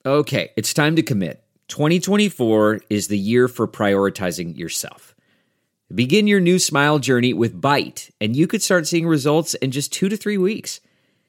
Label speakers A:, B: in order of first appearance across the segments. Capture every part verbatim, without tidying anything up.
A: Okay, it's time to commit. twenty twenty-four is the year for prioritizing yourself. Begin your new smile journey with Byte, and you could start seeing results in just two to three weeks.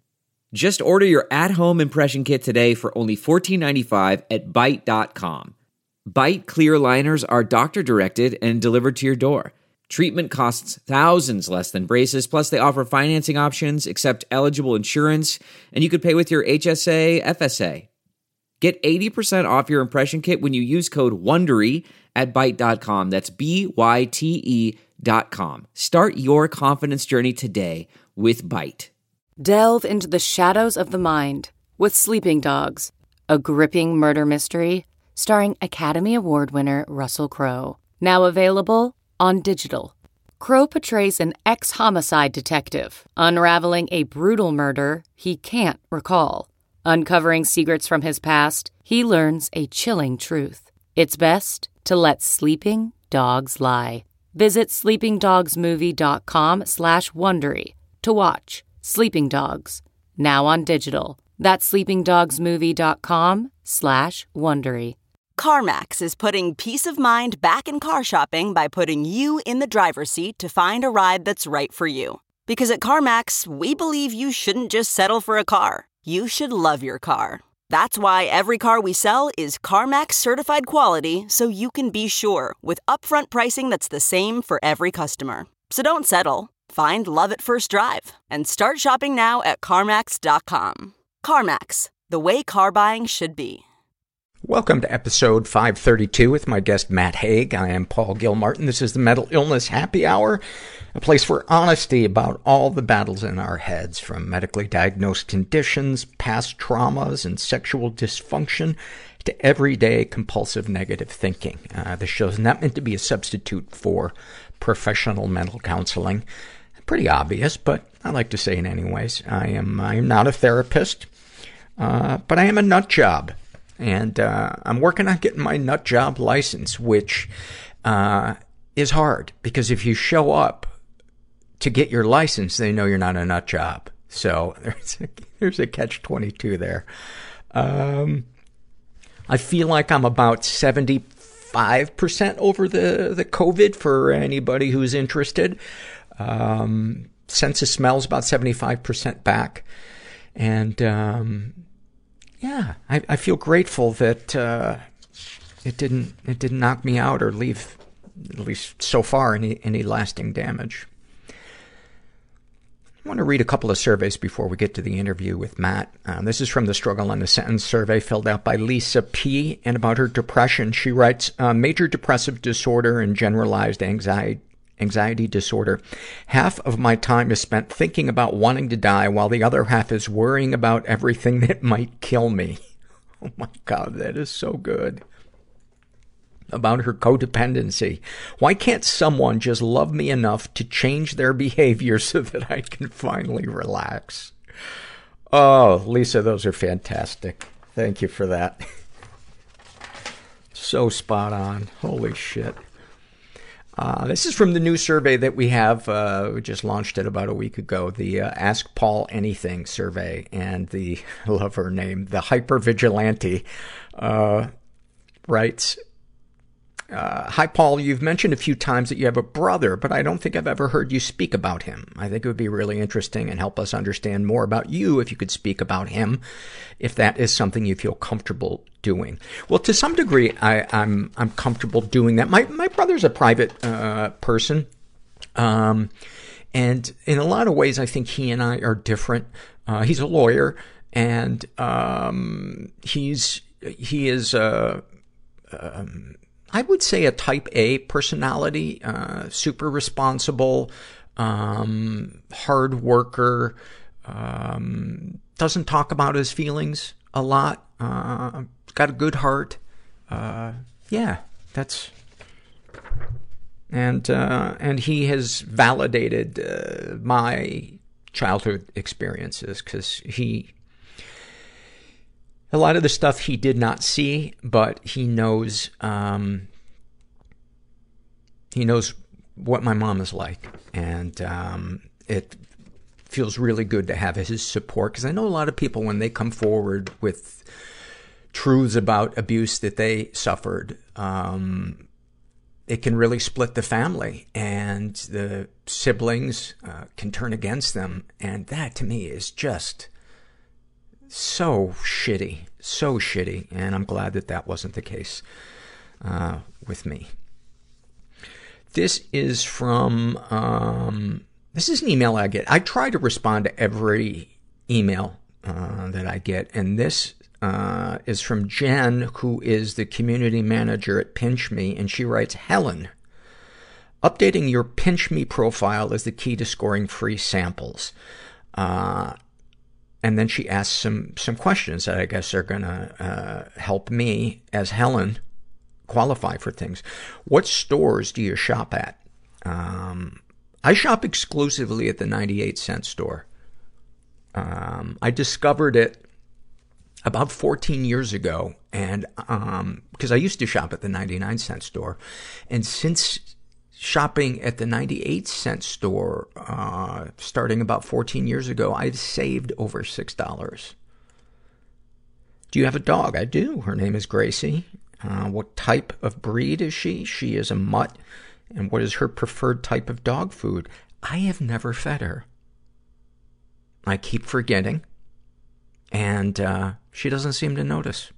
A: Just order your at-home impression kit today for only fourteen ninety-five at byte dot com. Byte clear aligners are doctor-directed and delivered to your door. Treatment costs thousands less than braces, plus they offer financing options, accept eligible insurance, and you could pay with your H S A, F S A. Get eighty percent off your impression kit when you use code WONDERY at byte dot com. That's B Y T E dot com. Start your confidence journey today with Byte.
B: Delve into the shadows of the mind with Sleeping Dogs, a gripping murder mystery starring Academy Award winner Russell Crowe. Now available on digital. Crowe portrays an ex-homicide detective unraveling a brutal murder he can't recall. Uncovering secrets from his past, he learns a chilling truth. It's best to let sleeping dogs lie. Visit sleepingdogsmovie.com slash Wondery to watch Sleeping Dogs, now on digital. That's sleepingdogsmovie.com slash Wondery.
C: CarMax is putting peace of mind back in car shopping by putting you in the driver's seat to find a ride that's right for you. Because at CarMax, we believe you shouldn't just settle for a car. You should love your car. That's why every car we sell is CarMax certified quality, so you can be sure with upfront pricing that's the same for every customer. So don't settle. Find love at first drive and start shopping now at CarMax dot com. CarMax, the way car buying should be.
D: Welcome to episode five thirty-two with my guest Matt Haig. I am Paul Gilmartin. This is the Mental Illness Happy Hour, a place for honesty about all the battles in our heads, from medically diagnosed conditions, past traumas, and sexual dysfunction, to everyday compulsive negative thinking. Uh, this show is not meant to be a substitute for professional mental counseling. Pretty obvious, but I like to say it anyways. I am, I am not a therapist, uh, but I am a nut job. And, uh, I'm working on getting my nut job license, which, uh, is hard because if you show up to get your license, they know you're not a nut job. So there's a, there's a catch twenty-two there. Um, I feel like I'm about seventy-five percent over the, the COVID for anybody who's interested. Um, sense of smell's about seventy-five percent back. And, um, yeah, I, I feel grateful that, uh, it didn't, it didn't knock me out or leave, at least so far, any, any lasting damage. I want to read a couple of surveys before we get to the interview with Matt. Um, this is from the Struggle in a Sentence survey filled out by Lisa P. And about her depression, she writes, uh, major depressive disorder and generalized anxiety, anxiety disorder. Half of my time is spent thinking about wanting to die, while the other half is worrying about everything that might kill me. Oh my God, that is so good. About her codependency. Why can't someone just love me enough to change their behavior so that I can finally relax? Oh, Lisa, those are fantastic. Thank you for that. So spot on. Holy shit. Uh, this is from the new survey that we have, uh, we just launched it about a week ago, the, uh, Ask Paul Anything survey, and the, I love her name, the Hypervigilante, uh, writes, uh, hi Paul, you've mentioned a few times that you have a brother, but I don't think I've ever heard you speak about him. I think it would be really interesting and help us understand more about you if you could speak about him, if that is something you feel comfortable doing. Well, to some degree, I, I'm, I'm comfortable doing that. My, my brother's a private, uh, person. Um, and in a lot of ways, I think he and I are different. Uh, he's a lawyer and, um, he's, he is, uh, um, I would say a type A personality, uh, super responsible, um, hard worker, um, doesn't talk about his feelings a lot, uh, got a good heart. Uh, yeah, that's, and, uh, and he has validated, uh, my childhood experiences, cause he, a lot of the stuff he did not see, but he knows, um, he knows what my mom is like. And, um, it feels really good to have his support. Cause I know a lot of people, when they come forward with truths about abuse that they suffered, um, it can really split the family, and the siblings uh, can turn against them. And that, to me, is just so shitty, so shitty. And I'm glad that that wasn't the case uh, with me. This is from, um, this is an email I get. I try to respond to every email uh, that I get, and this uh, is from Jen, who is the community manager at Pinch Me, and she writes, Helen, updating your Pinch Me profile is the key to scoring free samples. Uh, and then she asks some, some questions that I guess are gonna uh, help me, as Helen, qualify for things. What stores do you shop at? Um, I shop exclusively at the ninety-eight cent store. Um, I discovered it about fourteen years ago, and, um, cause I used to shop at the ninety-nine cent store. And since shopping at the ninety-eight cent store, uh, starting about fourteen years ago, I've saved over six dollars. Do you have a dog? I do. Her name is Gracie. Uh, what type of breed is she? She is a mutt. And what is her preferred type of dog food? I have never fed her. I keep forgetting. And, uh, she doesn't seem to notice.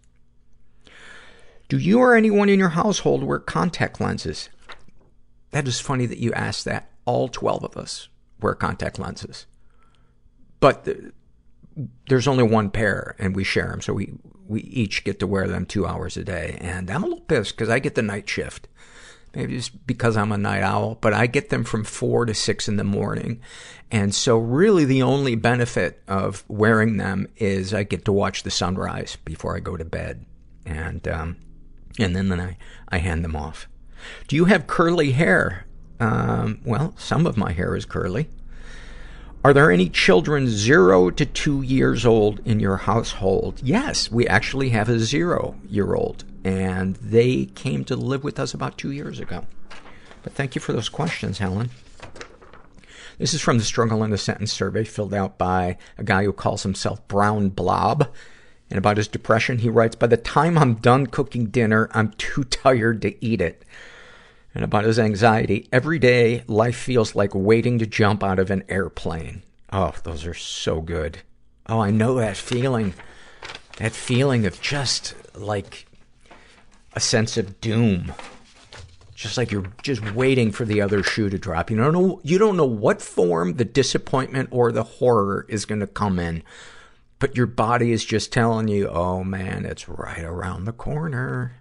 D: Do you or anyone in your household wear contact lenses? That is funny that you asked that. All twelve of us wear contact lenses. But the, there's only one pair, and we share them, so we, we each get to wear them two hours a day. And I'm a little pissed, because I get the night shift. Maybe it's because I'm a night owl, but I get them from four to six in the morning. And so really the only benefit of wearing them is I get to watch the sunrise before I go to bed. And, um, and then, then I, I hand them off. Do you have curly hair? Um, well, some of my hair is curly. Are there any children zero to two years old in your household? Yes, we actually have a zero-year-old, and they came to live with us about two years ago. But thank you for those questions, Helen. This is from the Struggle in a Sentence survey filled out by a guy who calls himself Brown Blob. And about his depression, he writes, by the time I'm done cooking dinner, I'm too tired to eat it. And about his anxiety, every day life feels like waiting to jump out of an airplane. Oh, those are so good. Oh, I know that feeling. That feeling of just like a sense of doom. Just like you're just waiting for the other shoe to drop. You don't know, you don't know what form the disappointment or the horror is going to come in. But your body is just telling you, oh man, it's right around the corner.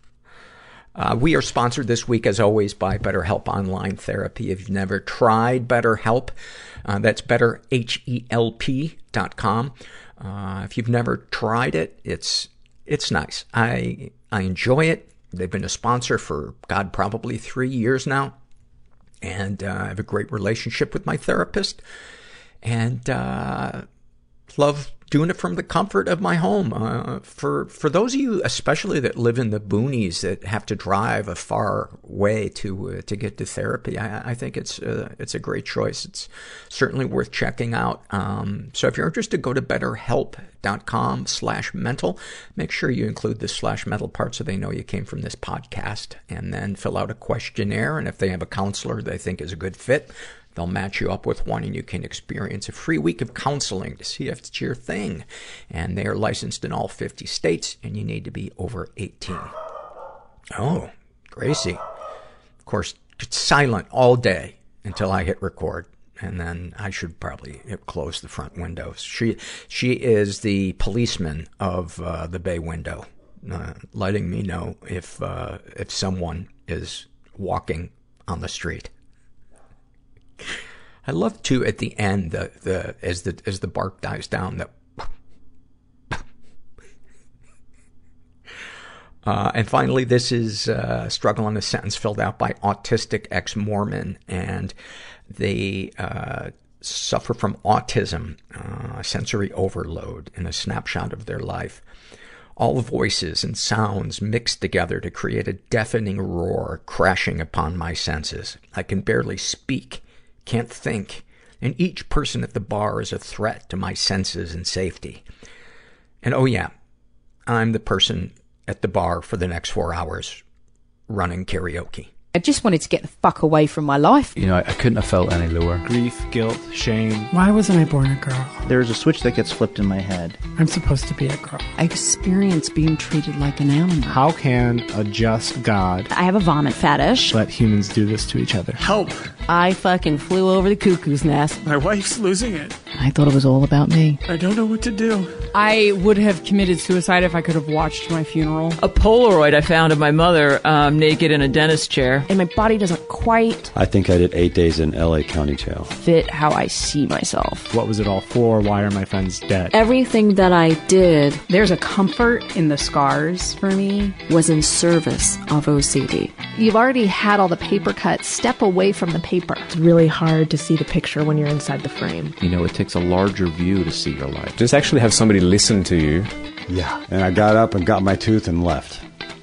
D: Uh, we are sponsored this week, as always, by BetterHelp Online Therapy. If you've never tried BetterHelp, uh, that's better H E L P dot com. Uh, if you've never tried it, it's, it's nice. I, I enjoy it. They've been a sponsor for, God, probably three years now. And, uh, I have a great relationship with my therapist. And, uh, love doing it from the comfort of my home. Uh, for, for those of you, especially that live in the boonies that have to drive a far way to, uh, to get to therapy, I, I think it's, uh, it's a great choice. It's certainly worth checking out. Um, so if you're interested, go to betterhelp.com slash mental. Make sure you include the slash mental part so they know you came from this podcast, and then fill out a questionnaire. And if they have a counselor they think is a good fit, they'll match you up with one, and you can experience a free week of counseling to see if it's your thing. And they are licensed in all fifty states, and you need to be over eighteen. Oh, Gracie. Of course, it's silent all day until I hit record. And then I should probably close the front windows. She, she is the policeman of, uh, the bay window, uh, letting me know if, uh, if someone is walking on the street. I love too at the end, the, the, as the, as the bark dies down, that, uh, and finally, this is, uh, Struggle in a Sentence filled out by Autistic Ex-Mormon, and they, uh, suffer from autism, uh, sensory overload, in a snapshot of their life. All voices and sounds mixed together to create a deafening roar crashing upon my senses. I can barely speak. Can't think, and each person at the bar is a threat to my senses and safety. And oh yeah, I'm the person at the bar for the next four hours running karaoke.
E: I just wanted to get the fuck away from my life.
F: You know, I, I couldn't have felt any lower.
G: Grief, guilt, shame.
H: Why wasn't I born a girl?
I: There's a switch that gets flipped in my head.
H: I'm supposed to be a girl.
J: I experience being treated like an animal.
G: How can a just God...
K: I have a vomit fetish.
G: ...let humans do this to each other?
H: Help!
J: I fucking flew over the cuckoo's nest.
H: My wife's losing it.
J: I thought it was all about me.
H: I don't know what to do.
L: I would have committed suicide if I could have watched my funeral.
M: A Polaroid I found of my mother um, naked in a dentist chair.
K: And my body doesn't quite...
N: I think I did eight days in L A County Jail.
K: ...fit how I see myself.
G: What was it all for? Why are my friends dead?
O: Everything that I did...
L: There's a comfort in the scars for me.
O: ...was in service of O C D.
P: You've already had all the paper cut. Step away from the paper.
Q: It's really hard to see the picture when you're inside the frame.
F: You know, it takes a larger view to see your life.
G: Just actually have somebody listen to you.
N: Yeah. And I got up and got my tooth and left.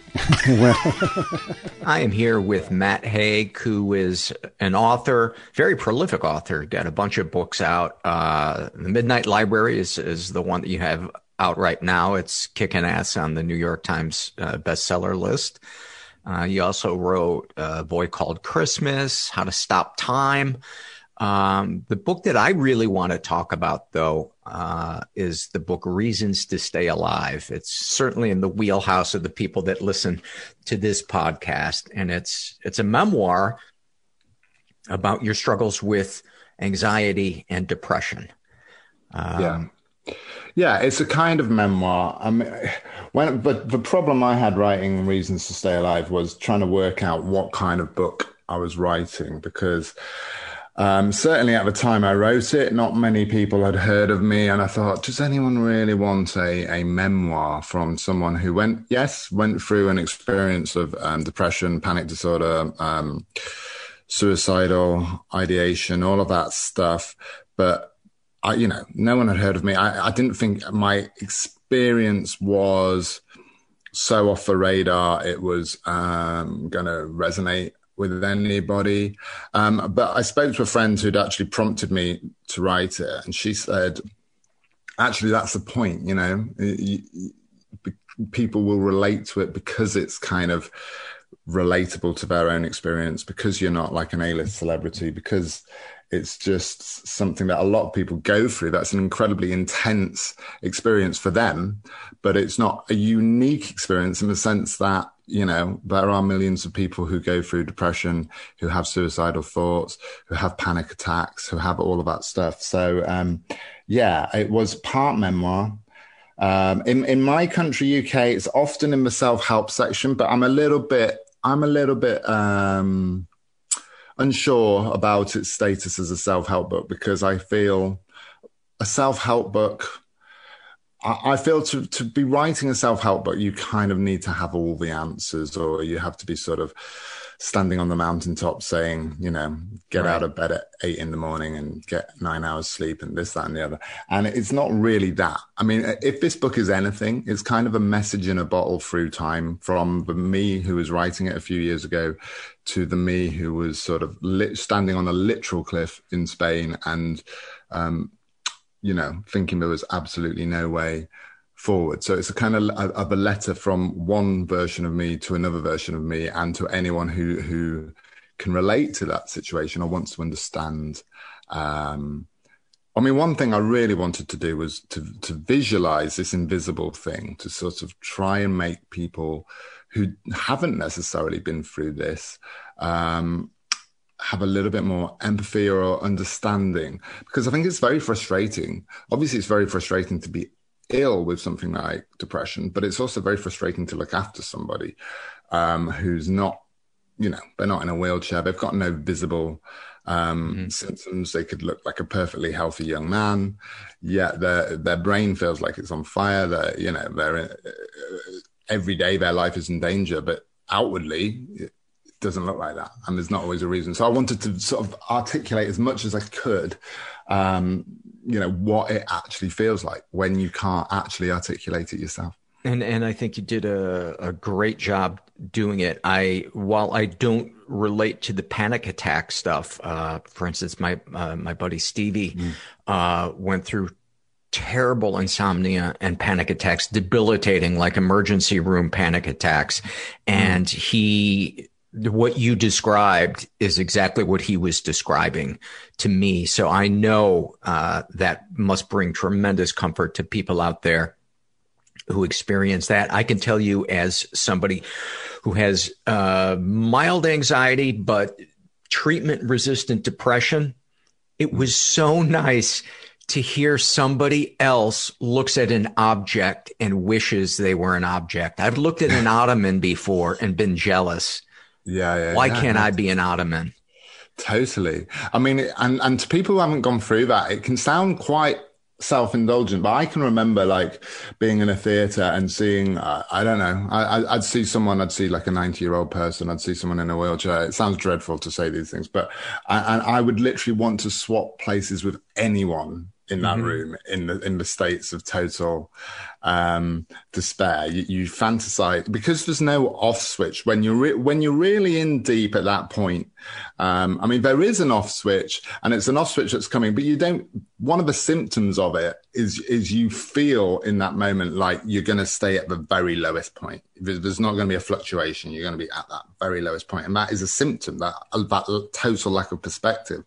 D: I am here with Matt Haig, who is an author, very prolific author, got a bunch of books out. Uh, the Midnight Library is, is the one that you have out right now. It's kicking ass on the New York Times uh, bestseller list. Uh, you also wrote A Boy Called Christmas, How to Stop Time. Um, the book that I really want to talk about, though, uh, is the book Reasons to Stay Alive. It's certainly in the wheelhouse of the people that listen to this podcast. And it's, it's a memoir about your struggles with anxiety and depression. Um,
R: yeah. Yeah, it's a kind of memoir. I mean, when, but the problem I had writing Reasons to Stay Alive was trying to work out what kind of book I was writing, because Um, certainly at the time I wrote it, not many people had heard of me. And I thought, does anyone really want a, a memoir from someone who went, yes, went through an experience of um, depression, panic disorder, um, suicidal ideation, all of that stuff. But I, you know, no one had heard of me. I, I didn't think my experience was so off the radar. It was um, going to resonate with anybody. Um, but I spoke to a friend who'd actually prompted me to write it. And she said, actually, that's the point, you know, you, you, people will relate to it because it's kind of relatable to their own experience, because you're not like an A-list celebrity, because it's just something that a lot of people go through. That's an incredibly intense experience for them, but it's not a unique experience in the sense that, you know, there are millions of people who go through depression, who have suicidal thoughts, who have panic attacks, who have all of that stuff. So, um, yeah, it was part memoir. Um, in, in my country, U K, it's often in the self-help section, but I'm a little bit, I'm a little bit, um, unsure about its status as a self-help book, because I feel a self-help book, I feel to, to be writing a self-help book, you kind of need to have all the answers, or you have to be sort of standing on the mountaintop saying, you know, get right. out of bed at eight in the morning and get nine hours sleep and this, that, and the other. And it's not really that. I mean, if this book is anything, it's kind of a message in a bottle through time, from the me who was writing it a few years ago to the me who was sort of lit, standing on a literal cliff in Spain and, um, you know, thinking there was absolutely no way forward. So it's a kind of, of a letter from one version of me to another version of me, and to anyone who, who can relate to that situation or wants to understand. Um, I mean, one thing I really wanted to do was to, to visualize this invisible thing, to sort of try and make people who haven't necessarily been through this, um, have a little bit more empathy or understanding, because I think it's very frustrating. Obviously, it's very frustrating to be ill with something like depression, but it's also very frustrating to look after somebody um, who's not, you know, they're not in a wheelchair. They've got no visible um, mm-hmm. symptoms. They could look like a perfectly healthy young man, yet their their brain feels like it's on fire. They're, you know, they're in, uh, every day their life is in danger, but outwardly it doesn't look like that, and there's not always a reason. So I wanted to sort of articulate as much as I could, um, you know, what it actually feels like when you can't actually articulate it yourself.
D: And and I think you did a, a great job doing it. I while I don't relate to the panic attack stuff, uh, for instance, my uh, my buddy Stevie mm. uh, went through terrible insomnia and panic attacks, debilitating, like emergency room panic attacks. And he, what you described is exactly what he was describing to me. So I know uh, that must bring tremendous comfort to people out there who experience that. I can tell you, as somebody who has uh, mild anxiety, but treatment resistant depression, it was so nice to hear somebody else looks at an object and wishes they were an object. I've looked at an ottoman before and been jealous.
R: Yeah, yeah.
D: Why
R: yeah,
D: can't
R: yeah.
D: I be an ottoman?
R: Totally. I mean, and, and to people who haven't gone through that, it can sound quite self-indulgent, but I can remember like being in a theater and seeing, uh, I don't know, I, I'd see someone, I'd see like a ninety year old person, I'd see someone in a wheelchair. It sounds dreadful to say these things, but I, and I would literally want to swap places with anyone in that mm-hmm. room, in the in the states of total um, despair. You, you fantasize, because there's no off switch when you're re- when you're really in deep at that point. Um, I mean, there is an off switch, and it's an off switch that's coming, but you don't. One of the symptoms of it is is you feel in that moment like you're going to stay at the very lowest point. There's not going to be a fluctuation. You're going to be at that very lowest point, and that is a symptom, that that total lack of perspective.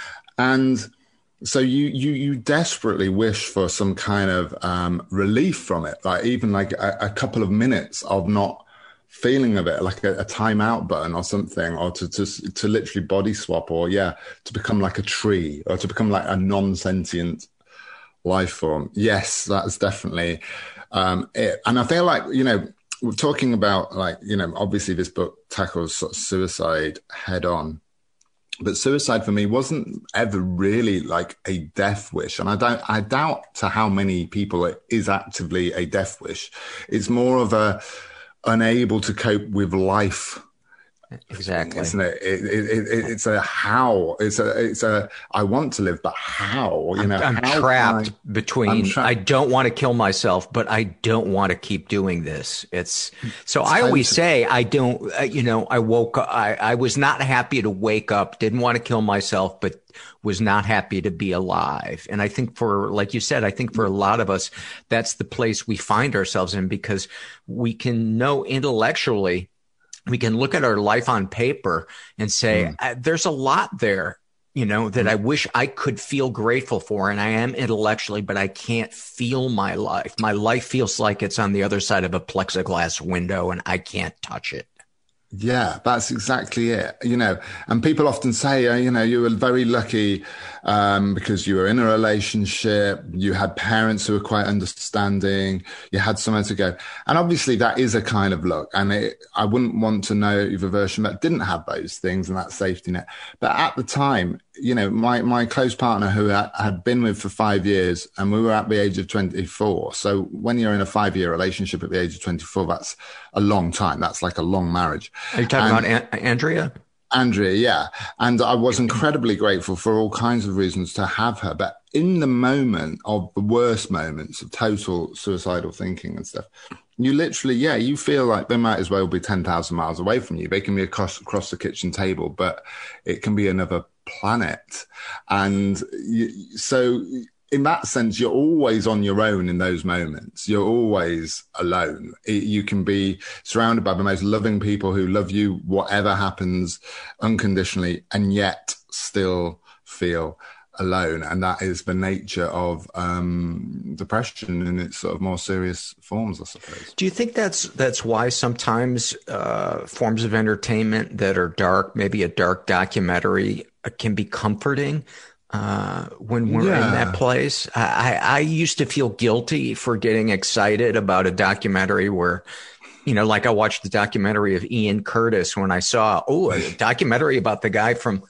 R: And so you, you, you desperately wish for some kind of um, relief from it, like even like a, a couple of minutes of not feeling of it, like a, a timeout button or something, or to, to, to literally body swap, or yeah, to become like a tree, or to become like a non-sentient life form. Yes, that's definitely um, it. And I feel like, you know, we're talking about like, you know, obviously this book tackles sort of suicide head on. But suicide for me wasn't ever really like a death wish. And I don't, I doubt to how many people it is actively a death wish. It's more of a unable to cope with life.
D: Exactly.
R: Isn't it? It, it, it? It's a how. It's a, it's a, I want to live, but how? You know,
D: I'm, I'm
R: how
D: trapped
R: I,
D: between,
R: I'm tra-
D: I don't want to kill myself, but I don't want to keep doing this. It's, so I always say, I don't, uh, you know, I woke up, I, I was not happy to wake up, didn't want to kill myself, but was not happy to be alive. And I think for, like you said, I think for a lot of us, that's the place we find ourselves in, because we can know intellectually, we can look at our life on paper and say, mm. there's a lot there, you know, that mm. I wish I could feel grateful for. And I am intellectually, but I can't feel my life. My life feels like it's on the other side of a plexiglass window and I can't touch it.
R: Yeah, that's exactly it. You know, and people often say, uh, you know, you were very lucky um, because you were in a relationship, you had parents who were quite understanding, you had somewhere to go. And obviously that is a kind of luck. And it, I wouldn't want to know of a version that didn't have those things and that safety net. But at the time, you know, my, my close partner who I had been with for five years and we were at the age of twenty-four. So when you're in a five year relationship at the age of twenty-four, that's a long time. That's like a long marriage.
D: Are you talking
R: and,
D: about An- Andrea?
R: Andrea, yeah. And I was incredibly grateful for all kinds of reasons to have her. But in the moment of the worst moments of total suicidal thinking and stuff, you literally, yeah, you feel like they might as well be ten thousand miles away from you. They can be across, across the kitchen table, but it can be another planet. And you, so in that sense, you're always on your own in those moments. You're always alone. It, you can be surrounded by the most loving people who love you, whatever happens, unconditionally, and yet still feel alone. And that is the nature of um, depression in its sort of more serious forms, I suppose.
D: Do you think that's that's why sometimes uh, forms of entertainment that are dark, maybe a dark documentary, uh, can be comforting? Uh, when we're yeah. in that place, I, I used to feel guilty for getting excited about a documentary where, you know, like I watched the documentary of Ian Curtis when I saw, oh, a documentary about the guy from,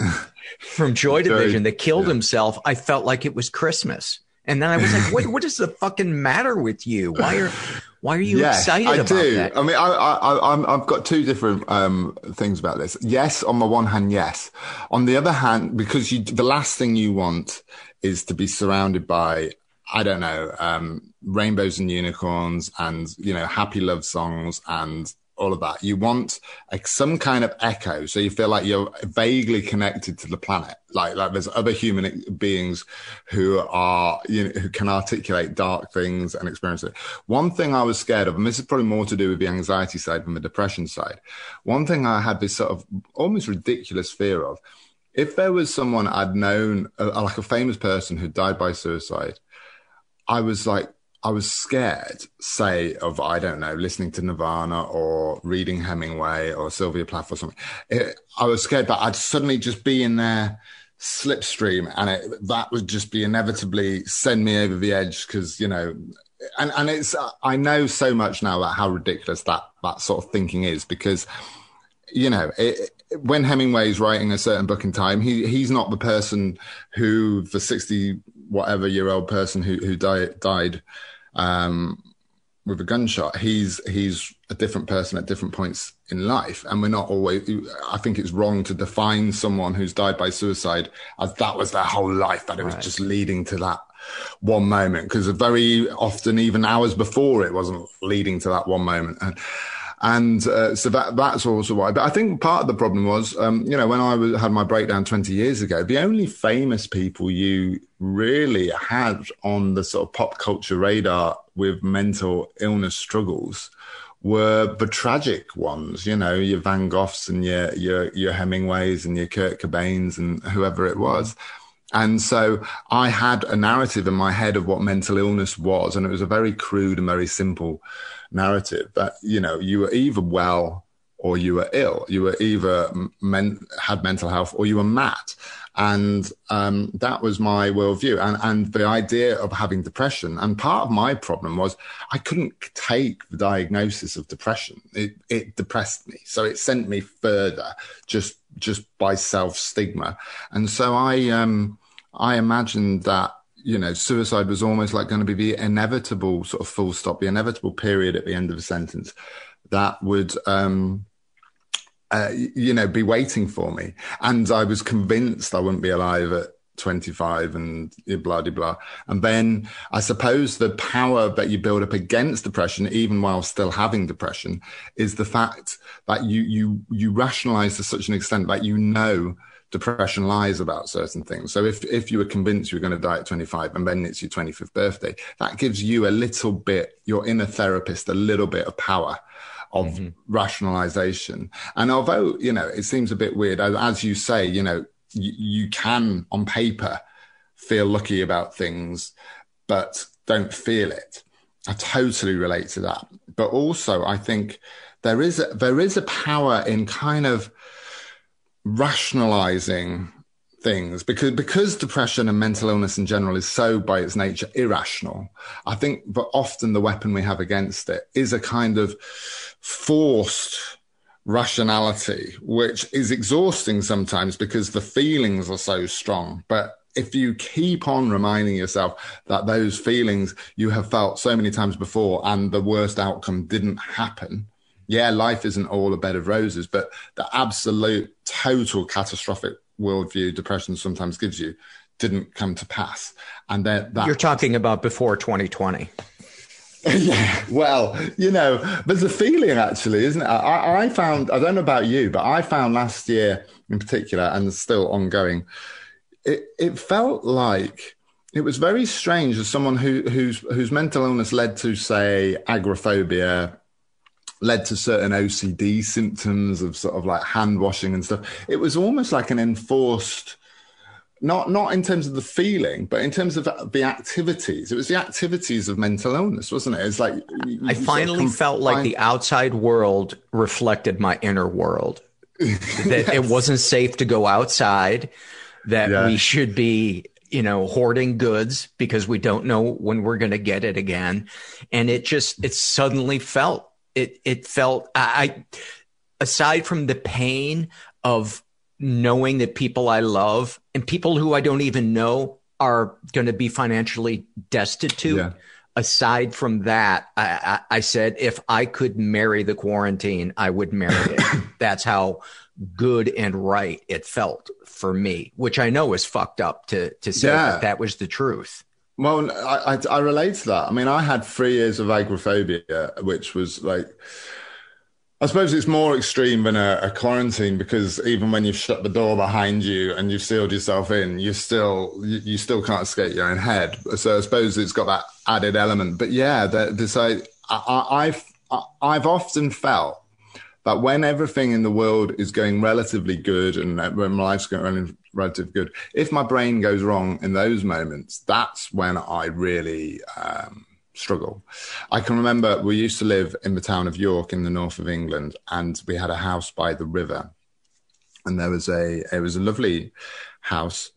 D: from Joy Division that killed yeah. himself. I felt like it was Christmas. And then I was like, what, what is the fucking matter with you? Why are, why are you
R: yes,
D: excited
R: I
D: about
R: do.
D: that?
R: I mean, I, I, I'm, I've got two different um, things about this. Yes, on the one hand, yes. On the other hand, because you, the last thing you want is to be surrounded by, I don't know, um, rainbows and unicorns and, you know, happy love songs and all of that. You want like some kind of echo, so you feel like you're vaguely connected to the planet, like like there's other human beings who are, you know, who can articulate dark things and experience it. One thing I was scared of, and this is probably more to do with the anxiety side than the depression side. One thing I had this sort of almost ridiculous fear of, if there was someone I'd known, uh, like a famous person who died by suicide, I was like, I was scared, say, of, I don't know, listening to Nirvana or reading Hemingway or Sylvia Plath or something. It, I was scared that I'd suddenly just be in their slipstream, and it, that would just be inevitably send me over the edge because, you know, and, and it's, I know so much now about how ridiculous that, that sort of thinking is because, you know, it, when Hemingway's writing a certain book in time, he he's not the person who, the sixty whatever year old person who, who died, died, um, with a gunshot. He's, he's a different person at different points in life. And we're not always, I think it's wrong to define someone who's died by suicide as that was their whole life, that it was right. just leading to that one moment. Because very often, even hours before, it wasn't leading to that one moment. And, And uh, so that that's also why. But I think part of the problem was, um, you know, when I was, had my breakdown twenty years ago, the only famous people you really had on the sort of pop culture radar with mental illness struggles were the tragic ones, you know, your Van Goghs and your, your, your Hemingways and your Kurt Cobains and whoever it was. And so I had a narrative in my head of what mental illness was. And it was a very crude and very simple narrative that, you know, you were either well or you were ill. You were either men, had mental health or you were mad. And um, that was my worldview. And, and the idea of having depression. And part of my problem was I couldn't take the diagnosis of depression. It, it depressed me. So it sent me further just just by self-stigma. And so I um, I imagined that, you know, suicide was almost like going to be the inevitable sort of full stop, the inevitable period at the end of a sentence that would, um, uh, you know, be waiting for me. And I was convinced I wouldn't be alive at twenty-five and blah, blah, blah. And then I suppose the power that you build up against depression, even while still having depression, is the fact that you, you, you rationalize to such an extent that you know depression lies about certain things. So if, if you were convinced you were going to die at twenty-five and then it's your twenty-fifth birthday, that gives you a little bit, your inner therapist, a little bit of power of mm-hmm. rationalization. And although, you know, it seems a bit weird, as you say, you know, you, you can on paper feel lucky about things, but don't feel it. I totally relate to that. But also I think there is a, there is a power in kind of rationalizing things because because depression and mental illness in general is so by its nature irrational. I think that often the weapon we have against it is a kind of forced rationality, which is exhausting sometimes because the feelings are so strong. But if you keep on reminding yourself that those feelings you have felt so many times before and the worst outcome didn't happen, yeah, life isn't all a bed of roses, but the absolute total catastrophic worldview depression sometimes gives you didn't come to pass. And that, that
D: you're talking about before twenty twenty.
R: Yeah, well, you know, there's a feeling actually, isn't it? I, I found, I don't know about you, but I found last year in particular, and still ongoing, it, it felt like it was very strange as someone who, whose, whose mental illness led to, say, agoraphobia, led to certain O C D symptoms of sort of like hand washing and stuff. It was almost like an enforced, not not in terms of the feeling, but in terms of the activities. It was the activities of mental illness, wasn't it? It's like you,
D: I finally sort of felt like the outside world reflected my inner world. That yes. It wasn't safe to go outside, that yeah. we should be, you know, hoarding goods because we don't know when we're going to get it again. And it just, it suddenly felt It it felt, I, aside from the pain of knowing that people I love and people who I don't even know are going to be financially destitute, yeah. aside from that, I, I, I said, if I could marry the quarantine, I would marry it. That's how good and right it felt for me, which I know is fucked up to, to say yeah. that that was the truth.
R: Well, I, I, I relate to that. I mean, I had three years of agoraphobia, which was like, I suppose it's more extreme than a, a quarantine, because even when you've shut the door behind you and you've sealed yourself in, you still you, you still can't escape your own head. So I suppose it's got that added element. But yeah, this I, I I've I've often felt that when everything in the world is going relatively good and when my life's going relatively good, if my brain goes wrong in those moments, that's when I really um, struggle. I can remember we used to live in the town of York in the north of England, and we had a house by the river, and there was a it was a lovely house,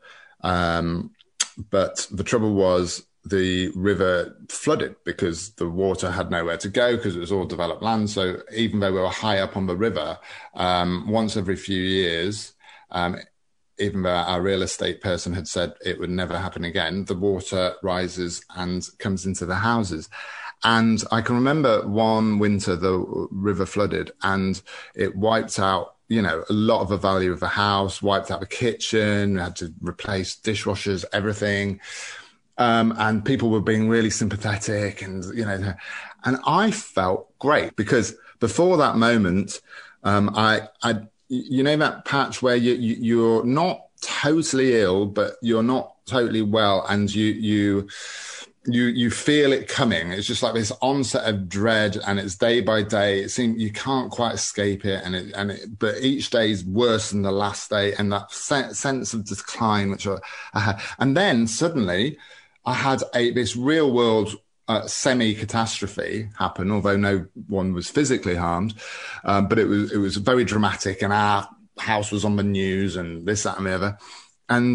R: um, but the trouble was the river flooded because the water had nowhere to go because it was all developed land. So even though we were high up on the river, um, once every few years, um, even though our real estate person had said it would never happen again, the water rises and comes into the houses. And I can remember one winter, the river flooded and it wiped out, you know, a lot of the value of the house, wiped out the kitchen, we had to replace dishwashers, everything. Um, and people were being really sympathetic and, you know, and I felt great because before that moment, um, I, I, you know, that patch where you, you, you're not totally ill, but you're not totally well. And you, you, you, you feel it coming. It's just like this onset of dread and it's day by day. It seems you can't quite escape it. And it, and it, but each day is worse than the last day. And that se- sense of decline, which I, I had. And then suddenly, I had a this real world uh, semi-catastrophe happen, although no one was physically harmed. Um, but it was it was very dramatic, and our house was on the news, and this, that, and the other. And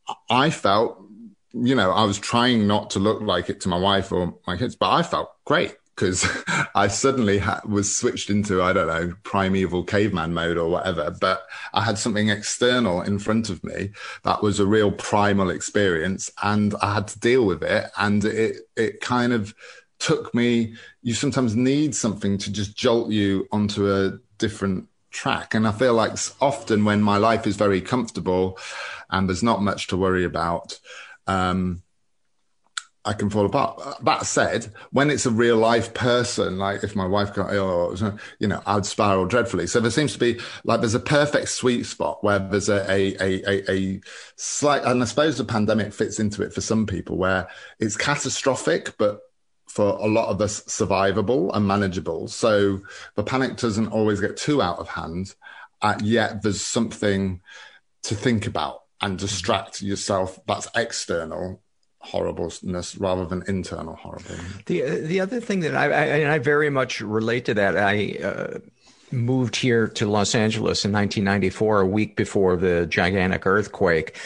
R: I felt, you know, I was trying not to look like it to my wife or my kids, but I felt great because I suddenly ha- was switched into, I don't know, primeval caveman mode or whatever. But I had something external in front of me that was a real primal experience, and I had to deal with it. And it it kind of took me, you sometimes need something to just jolt you onto a different track. And I feel like often when my life is very comfortable and there's not much to worry about, um, I can fall apart. That said, when it's a real life person, like if my wife got ill or, you know, I'd spiral dreadfully. So there seems to be like, there's a perfect sweet spot where there's a, a, a, a, a slight, and I suppose the pandemic fits into it for some people where it's catastrophic, but for a lot of us survivable and manageable. So the panic doesn't always get too out of hand, uh, yet there's something to think about and distract yourself that's external horribleness rather than internal horrible.
D: The the other thing that I, I and I very much relate to that. I uh, moved here to Los Angeles in nineteen ninety-four, a week before the gigantic earthquake,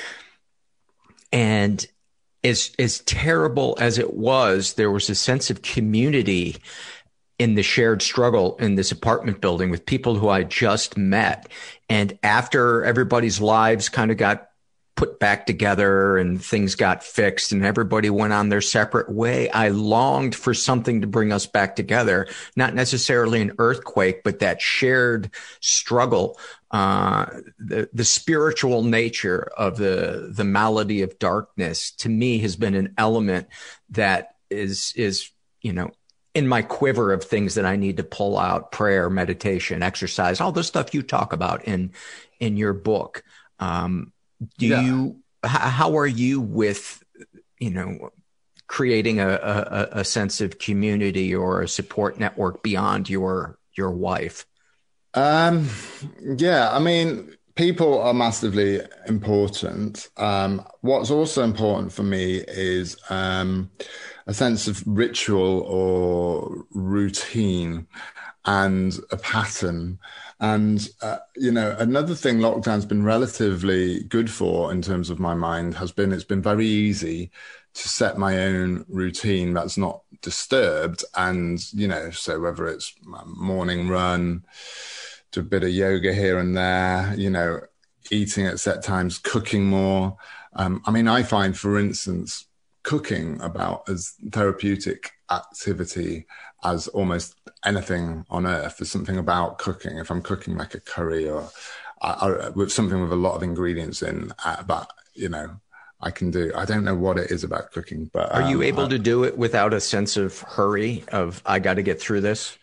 D: and as as terrible as it was, there was a sense of community in the shared struggle in this apartment building with people who I just met. And after everybody's lives kind of got put back together and things got fixed and everybody went on their separate way, I longed for something to bring us back together, not necessarily an earthquake, but that shared struggle, uh, the, the spiritual nature of the, the malady of darkness to me has been an element that is, is, you know, in my quiver of things that I need to pull out: prayer, meditation, exercise, all the stuff you talk about in, in your book. Um, Do yeah. you, how are you with, you know, creating a, a, a sense of community or a support network beyond your, your wife?
R: Um, yeah, I mean, people are massively important. Um, what's also important for me is um, a sense of ritual or routine and a pattern. And, uh, you know, another thing lockdown's been relatively good for in terms of my mind has been, it's been very easy to set my own routine that's not disturbed. And, you know, so whether it's a morning run, do a bit of yoga here and there, you know, eating at set times, cooking more. Um, I mean, I find, for instance, cooking about as therapeutic activity as almost anything on earth. There's something about cooking. If I'm cooking like a curry or uh, with something with a lot of ingredients in, uh, but you know, I can do. I don't know what it is about cooking, but
D: are um, you able
R: I,
D: to do it without a sense of hurry? Of I got to get through this.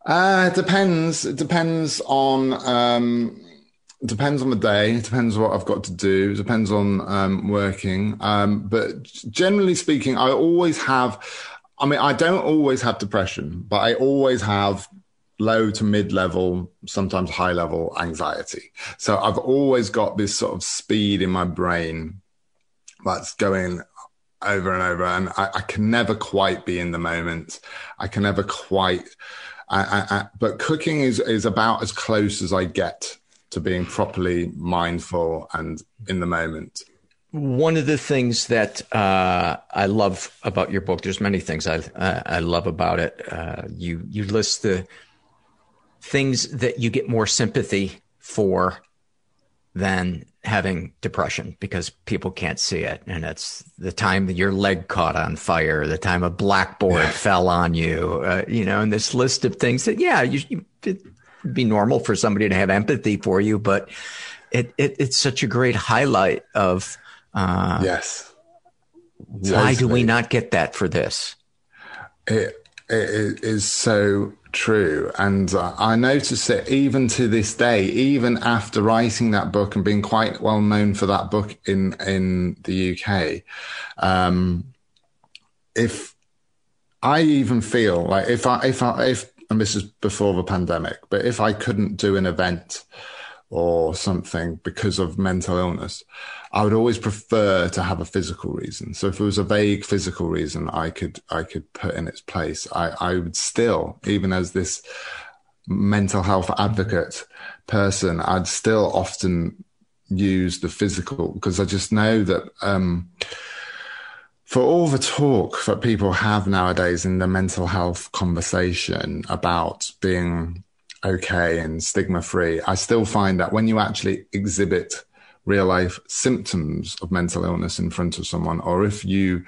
R: Uh, it depends. It depends on, um, it depends on the day. It depends what I've got to do. It depends on um, working. Um, but generally speaking, I always have, I mean, I don't always have depression, but I always have low to mid-level, sometimes high-level anxiety. So I've always got this sort of speed in my brain that's going over and over, and I, I can never quite be in the moment. I can never quite... I, I, I, but cooking is, is about as close as I get to being properly mindful and in the moment.
D: One of the things that uh, I love about your book, there's many things I uh, I love about it. Uh, you you list the things that you get more sympathy for than having depression because people can't see it. And it's the time that your leg caught on fire, the time a blackboard yeah. fell on you, uh, you know, and this list of things that, yeah, you, you, it'd be normal for somebody to have empathy for you, but it, it it's such a great highlight of, uh,
R: yes.
D: Why totally. do we not get that for this?
R: It, it is so true. And uh, I notice it even to this day, even after writing that book and being quite well known for that book in, in the U K. Um, if I even feel like if I, if I, if, and this is before the pandemic, but if I couldn't do an event or something because of mental illness, I would always prefer to have a physical reason. So if it was a vague physical reason I could, I could put in its place, I, I would still, even as this mental health advocate person, I'd still often use the physical because I just know that, um, for all the talk that people have nowadays in the mental health conversation about being okay and stigma free, I still find that when you actually exhibit real life symptoms of mental illness in front of someone, or if you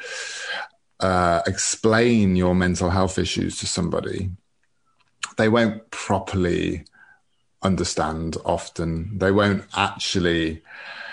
R: uh, explain your mental health issues to somebody, they won't properly understand often. They won't actually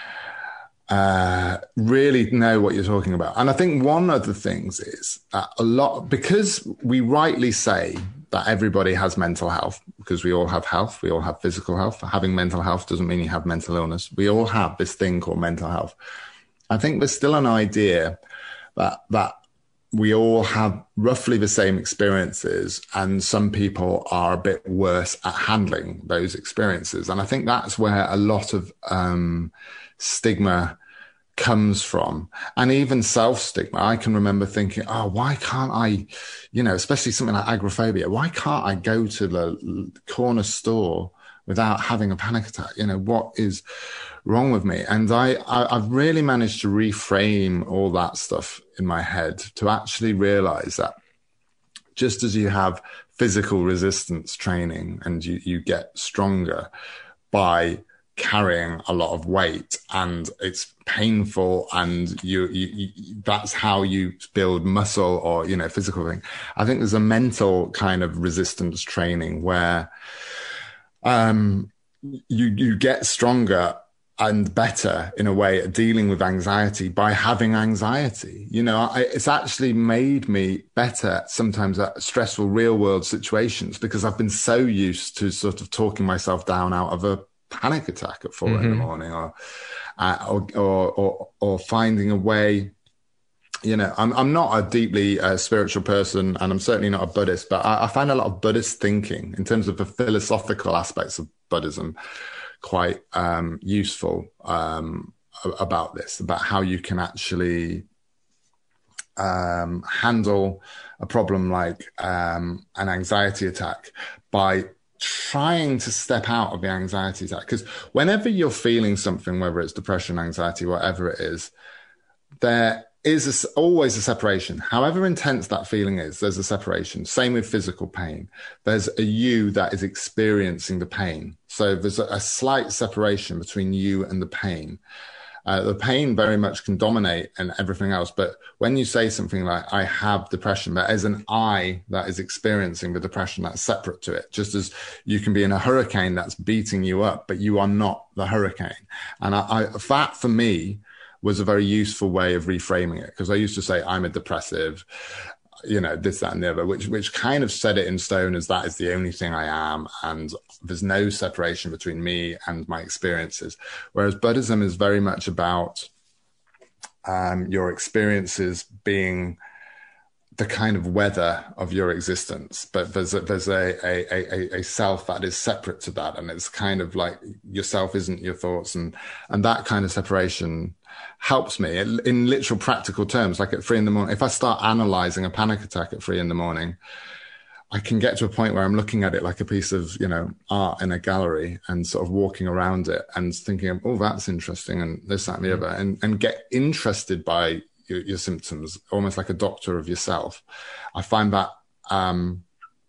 R: uh, really know what you're talking about. And I think one of the things is that a lot, because we rightly say that everybody has mental health, because we all have health, we all have physical health. Having mental health doesn't mean you have mental illness. We all have this thing called mental health. I think there's still an idea that that we all have roughly the same experiences, and some people are a bit worse at handling those experiences. And I think that's where a lot of um, stigma comes from, and even self-stigma. I can remember thinking, oh, why can't I, you know, especially something like agoraphobia, why can't I go to the corner store without having a panic attack? You know, what is wrong with me? And I, I I've really managed to reframe all that stuff in my head to actually realize that just as you have physical resistance training and you, you get stronger by carrying a lot of weight, and it's painful, and you, you, you that's how you build muscle or, you know, physical thing. I think there's a mental kind of resistance training where um you you get stronger and better in a way at dealing with anxiety by having anxiety. You know, I, it's actually made me better sometimes at stressful real world situations because I've been so used to sort of talking myself down out of a panic attack at four mm-hmm. in the morning, or, uh, or, or, or, or finding a way. You know, I'm, I'm not a deeply uh, spiritual person, and I'm certainly not a Buddhist, but I, I find a lot of Buddhist thinking in terms of the philosophical aspects of Buddhism quite um, useful um, about this, about how you can actually um, handle a problem like um, an anxiety attack by trying to step out of the anxiety attack. Because whenever you're feeling something, whether it's depression, anxiety, whatever it is, there is a, always a separation. However intense that feeling is, there's a separation. Same with physical pain. There's a you that is experiencing the pain. So there's a, a slight separation between you and the pain. Uh, the pain very much can dominate and everything else. But when you say something like, I have depression, there is an I that is experiencing the depression that's separate to it. Just as you can be in a hurricane that's beating you up, but you are not the hurricane. And I, I, that for me was a very useful way of reframing it. Because I used to say, I'm a depressive. you know, this, that, and the other, which which kind of set it in stone as that is the only thing I am, and there's no separation between me and my experiences. Whereas Buddhism is very much about um, your experiences being the kind of weather of your existence, but there's a, there's a, a, a, a self that is separate to that. And it's kind of like yourself isn't your thoughts, and, and that kind of separation helps me in, in literal practical terms. Like at three in the morning, if I start analyzing a panic attack at three in the morning, I can get to a point where I'm looking at it like a piece of, you know, art in a gallery and sort of walking around it and thinking, oh, that's interesting, and this, that, and the other, and, and get interested by Your, your symptoms, almost like a doctor of yourself. I find that um,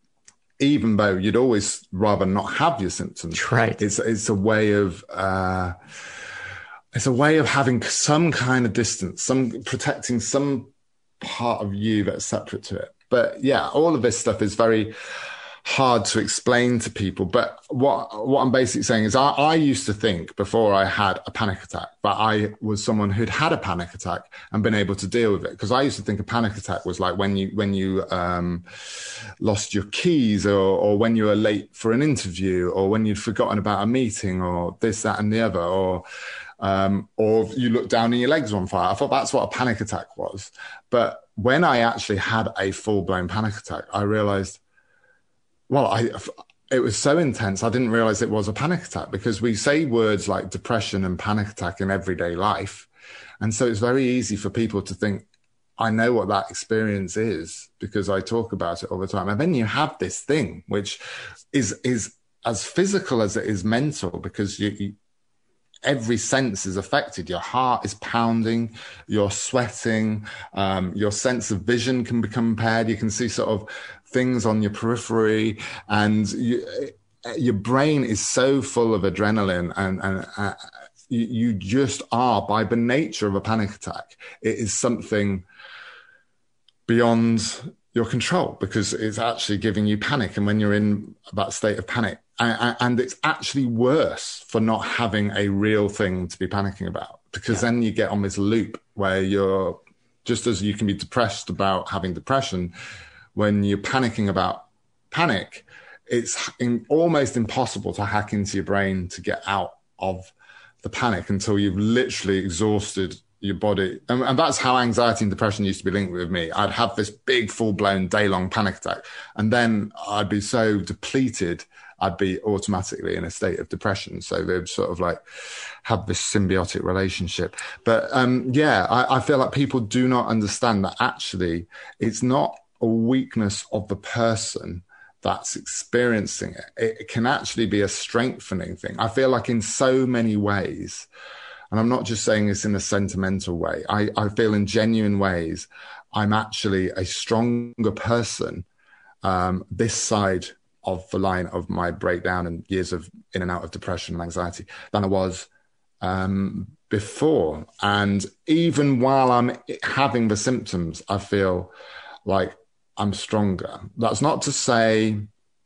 R: even though you'd always rather not have your symptoms,
D: right?
R: It's it's a way of uh, it's a way of having some kind of distance, some protecting some part of you that's separate to it. But yeah, all of this stuff is very hard to explain to people. But what what I'm basically saying is I, I used to think before I had a panic attack that I was someone who'd had a panic attack and been able to deal with it. Because I used to think a panic attack was like when you when you um, lost your keys, or, or when you were late for an interview, or when you'd forgotten about a meeting, or this, that, and the other, or um, or you looked down and your legs were on fire. I thought that's what a panic attack was. But when I actually had a full-blown panic attack, I realized, well, I, it was so intense, I didn't realize it was a panic attack, because we say words like depression and panic attack in everyday life. And so it's very easy for people to think, I know what that experience is because I talk about it all the time. And then you have this thing, which is, is as physical as it is mental, because you, you every sense is affected. Your heart is pounding, you're sweating, um, your sense of vision can become impaired. You can see sort of things on your periphery, and you, your brain is so full of adrenaline, and, and uh, you, you just are, by the nature of a panic attack, it is something beyond your control, because it's actually giving you panic. And when you're in that state of panic, and, and it's actually worse for not having a real thing to be panicking about, because yeah. then you get on this loop where you're, just as you can be depressed about having depression, when you're panicking about panic, it's in, almost impossible to hack into your brain to get out of the panic until you've literally exhausted your body. And, and that's how anxiety and depression used to be linked with me. I'd have this big full-blown day-long panic attack, and then I'd be so depleted, I'd be automatically in a state of depression. So they'd sort of like have this symbiotic relationship. But um, yeah, I, I feel like people do not understand that actually it's not a weakness of the person that's experiencing it. It can actually be a strengthening thing. I feel like in so many ways, and I'm not just saying this in a sentimental way, I, I feel in genuine ways, I'm actually a stronger person um, this side of the line of my breakdown and years of in and out of depression and anxiety than I was um, before. And even while I'm having the symptoms, I feel like I'm stronger. That's not to say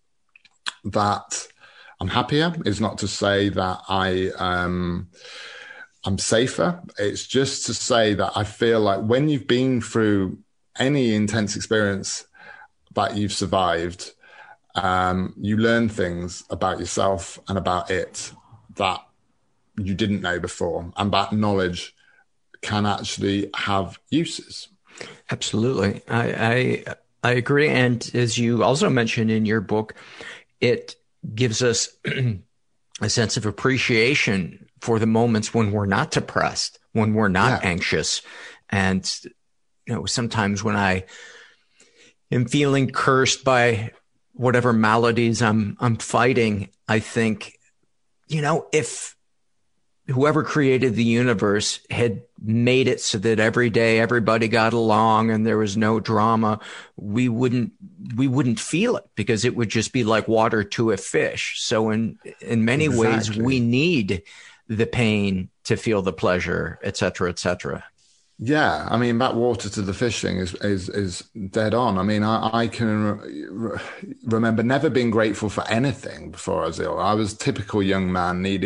R: that I'm happier. It's not to say that I, um, I'm safer. It's just to say that I feel like when you've been through any intense experience that you've survived, um, you learn things about yourself and about it that you didn't know before. And that knowledge can actually have uses.
D: Absolutely. I, I, I agree. And as you also mentioned in your book, it gives us a sense of appreciation for the moments when we're not depressed, when we're not yeah. anxious. And, you know, sometimes when I am feeling cursed by whatever maladies I'm, I'm fighting, I think, you know, if whoever created the universe had made it so that every day everybody got along and there was no drama, we wouldn't, we wouldn't feel it, because it would just be like water to a fish. So in, in many exactly. ways, we need the pain to feel the pleasure, et cetera, et cetera.
R: Yeah. I mean, that water to the fish thing is, is, is dead on. I mean, I, I can re- remember never being grateful for anything before I was ill. I was a typical young man, needed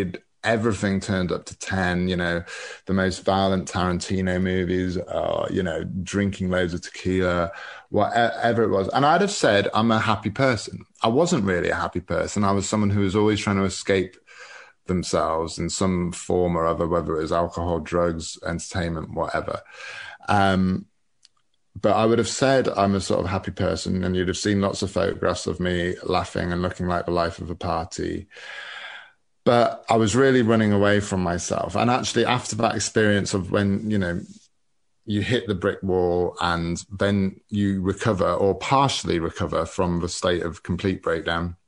R: everything turned up to ten, you know, the most violent Tarantino movies, uh, you know, drinking loads of tequila, whatever it was. And I'd have said, I'm a happy person. I wasn't really a happy person. I was someone who was always trying to escape themselves in some form or other, whether it was alcohol, drugs, entertainment, whatever. Um, but I would have said I'm a sort of happy person, and you'd have seen lots of photographs of me laughing and looking like the life of a party. But I was really running away from myself. And actually, after that experience of when, you know, you hit the brick wall and then you recover or partially recover from the state of complete breakdown,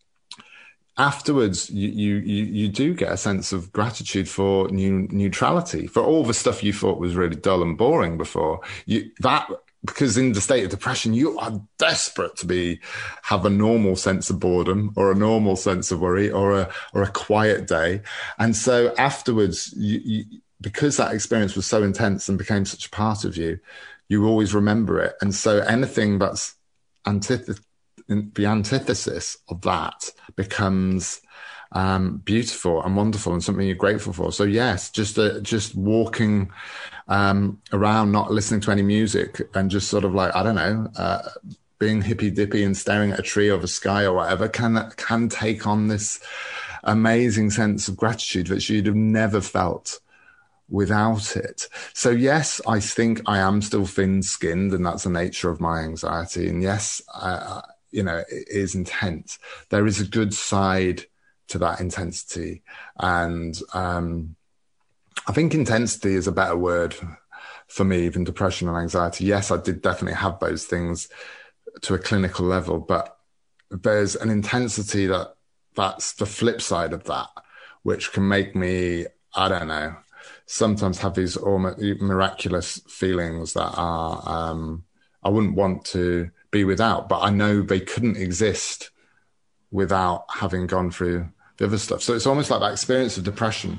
R: afterwards, you, you, you, you do get a sense of gratitude for new neutrality, for all the stuff you thought was really dull and boring before. You, that, because in the state of depression, you are desperate to be, have a normal sense of boredom or a normal sense of worry or a, or a quiet day. And so afterwards, you, you, because that experience was so intense and became such a part of you, you always remember it. And so anything that's antith- the antithesis of that becomes um, beautiful and wonderful and something you're grateful for. So yes, just uh, just walking um, around, not listening to any music, and just sort of like, I don't know, uh, being hippy dippy and staring at a tree or the sky or whatever can can take on this amazing sense of gratitude that you'd have never felt without it. So yes, I think I am still thin-skinned, and that's the nature of my anxiety. And yes, I, you know, it is intense. There is a good side to that intensity. And um, I think intensity is a better word for me than depression and anxiety. Yes, I did definitely have those things to a clinical level, but there's an intensity that that's the flip side of that, which can make me, I don't know, sometimes have these miraculous feelings that are, um, I wouldn't want to be without, but I know they couldn't exist without having gone through the other stuff. So it's almost like that experience of depression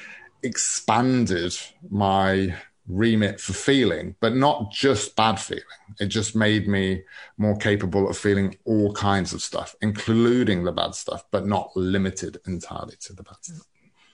R: expanded my remit for feeling, but not just bad feeling. It just made me more capable of feeling all kinds of stuff, including the bad stuff, but not limited entirely to the bad stuff.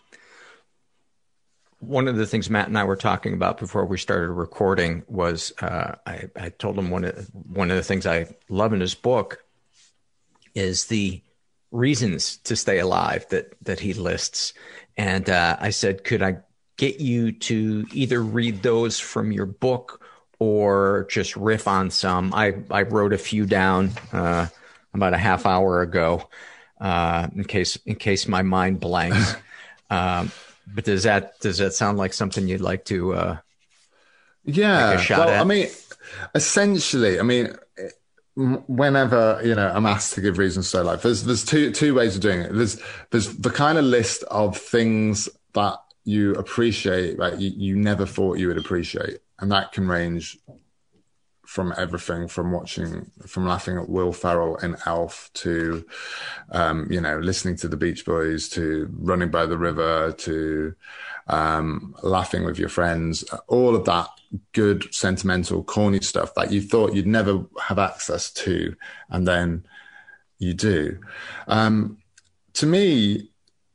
D: One of the things Matt and I were talking about before we started recording was uh, I, I told him one of, one of the things I love in his book is the reasons to stay alive that that he lists. And uh, I said, could I get you to either read those from your book or just riff on some? I, I wrote a few down uh, about a half hour ago uh, in case in case my mind blanks. um, But does that does that sound like something you'd like to uh,
R: yeah,
D: take a shot
R: well,
D: at?
R: I mean, essentially, I mean, whenever, you know, I'm asked to give reasons to stay alive, there's there's two two ways of doing it. There's there's the kind of list of things that you appreciate that you, you never thought you would appreciate, and that can range from everything from watching, from laughing at Will Ferrell in Elf to, um, you know, listening to the Beach Boys, to running by the river, to um, laughing with your friends, all of that good, sentimental, corny stuff that you thought you'd never have access to, and then you do. Um, to me,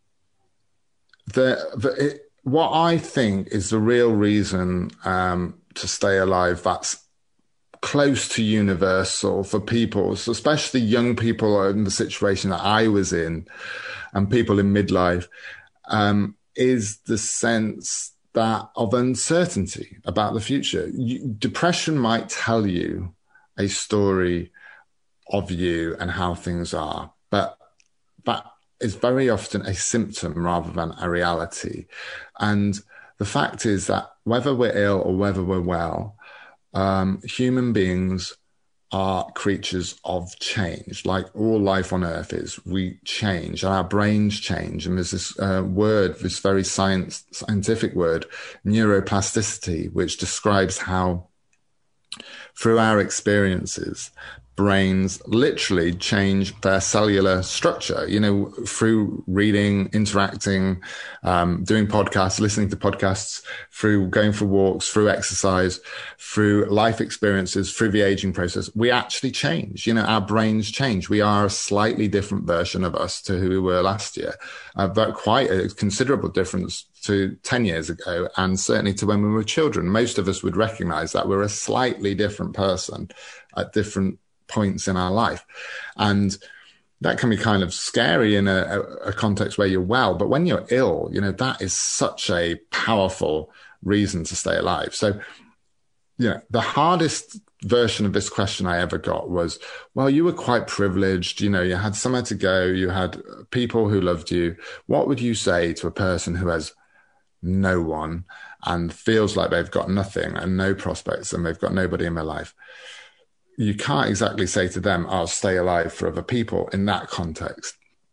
R: the, the it, what I think is the real reason um, to stay alive that's close to universal for people, so especially young people in the situation that I was in and people in midlife, um, is the sense that of uncertainty about the future. You, depression might tell you a story of you and how things are, but that is very often a symptom rather than a reality. And the fact is that whether we're ill or whether we're well, Um, human beings are creatures of change, like all life on earth is. We change and our brains change. And there's this uh, word, this very science, scientific word, neuroplasticity, which describes how through our experiences, brains literally change their cellular structure, you know, through reading, interacting, um, doing podcasts, listening to podcasts, through going for walks, through exercise, through life experiences, through the aging process. We actually change, you know, our brains change. We are a slightly different version of us to who we were last year, uh, but quite a considerable difference to ten years ago, and certainly to when we were children. Most of us would recognize that we're a slightly different person at different points in our life. And that can be kind of scary in a, a context where you're well, but when you're ill, you know, that is such a powerful reason to stay alive. So, you know, the hardest version of this question I ever got was, well, you were quite privileged, you know, you had somewhere to go, you had people who loved you. What would you say to a person who has no one and feels like they've got nothing and no prospects and they've got nobody in their life? You can't exactly say to them, I'll stay alive for other people in that context.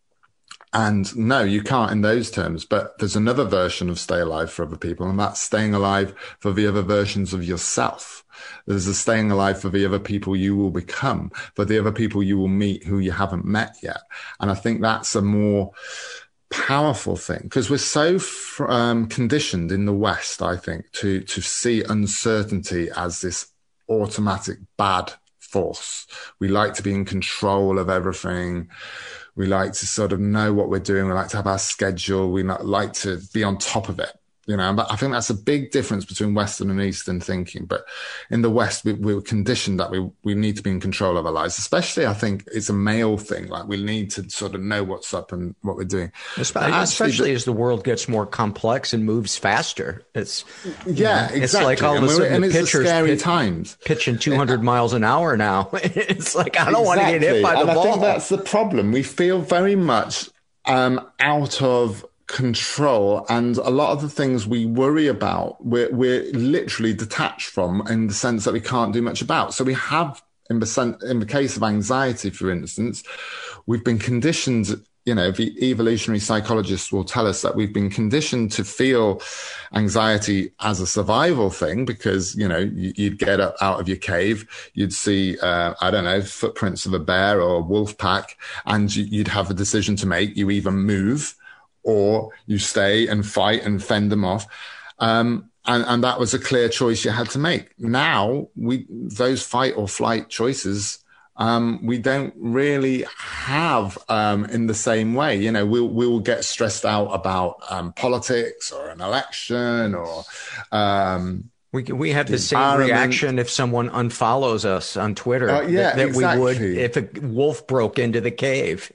R: And no, you can't in those terms, but there's another version of stay alive for other people, and that's staying alive for the other versions of yourself. There's a staying alive for the other people you will become, for the other people you will meet who you haven't met yet. And I think that's a more powerful thing, because we're so um, conditioned in the West, I think, to, to see uncertainty as this automatic bad force. We like to be in control of everything. We like to sort of know what we're doing. We like to have our schedule. We like to be on top of it, you know. But I think that's a big difference between Western and Eastern thinking. But in the West, we, we were conditioned that we, we need to be in control of our lives. Especially, I think it's a male thing. Like, we need to sort of know what's up and what we're doing.
D: Especially, actually, especially the, as the world gets more complex and moves faster. It's
R: yeah,
D: you know,
R: exactly.
D: It's like all of a sudden
R: and
D: the
R: it's
D: pitchers
R: scary
D: pitch,
R: times.
D: pitching two hundred miles an hour now. It's like, I don't
R: exactly.
D: want to get hit by the
R: and
D: ball.
R: I think that's the problem. We feel very much um, out of control, and a lot of the things we worry about, we're, we're literally detached from, in the sense that we can't do much about. So we have, in the, sen- in the case of anxiety, for instance, we've been conditioned, you know, the evolutionary psychologists will tell us that we've been conditioned to feel anxiety as a survival thing, because, you know, you'd get up out of your cave, you'd see, uh, I don't know, footprints of a bear or a wolf pack, and you'd have a decision to make. You either move or you stay and fight and fend them off. Um, and, and that was a clear choice you had to make. Now, we those fight or flight choices, um, we don't really have um, in the same way. You know, we'll, we'll get stressed out about um, politics or an election or... Um,
D: We we have the, the same reaction if someone unfollows us on Twitter
R: uh, yeah,
D: that, that
R: exactly.
D: we would if a wolf broke into the cave.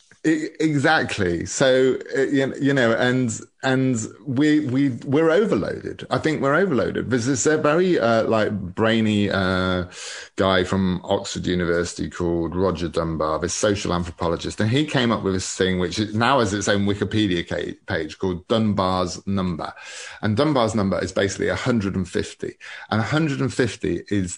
R: Exactly. So, you know, and, and we, we, we're overloaded. I think we're overloaded. There's this a very, uh, like brainy, uh, guy from Oxford University called Roger Dunbar, this social anthropologist. And he came up with this thing, which now has its own Wikipedia page, called Dunbar's number. And Dunbar's number is basically one hundred fifty. And one hundred fifty is,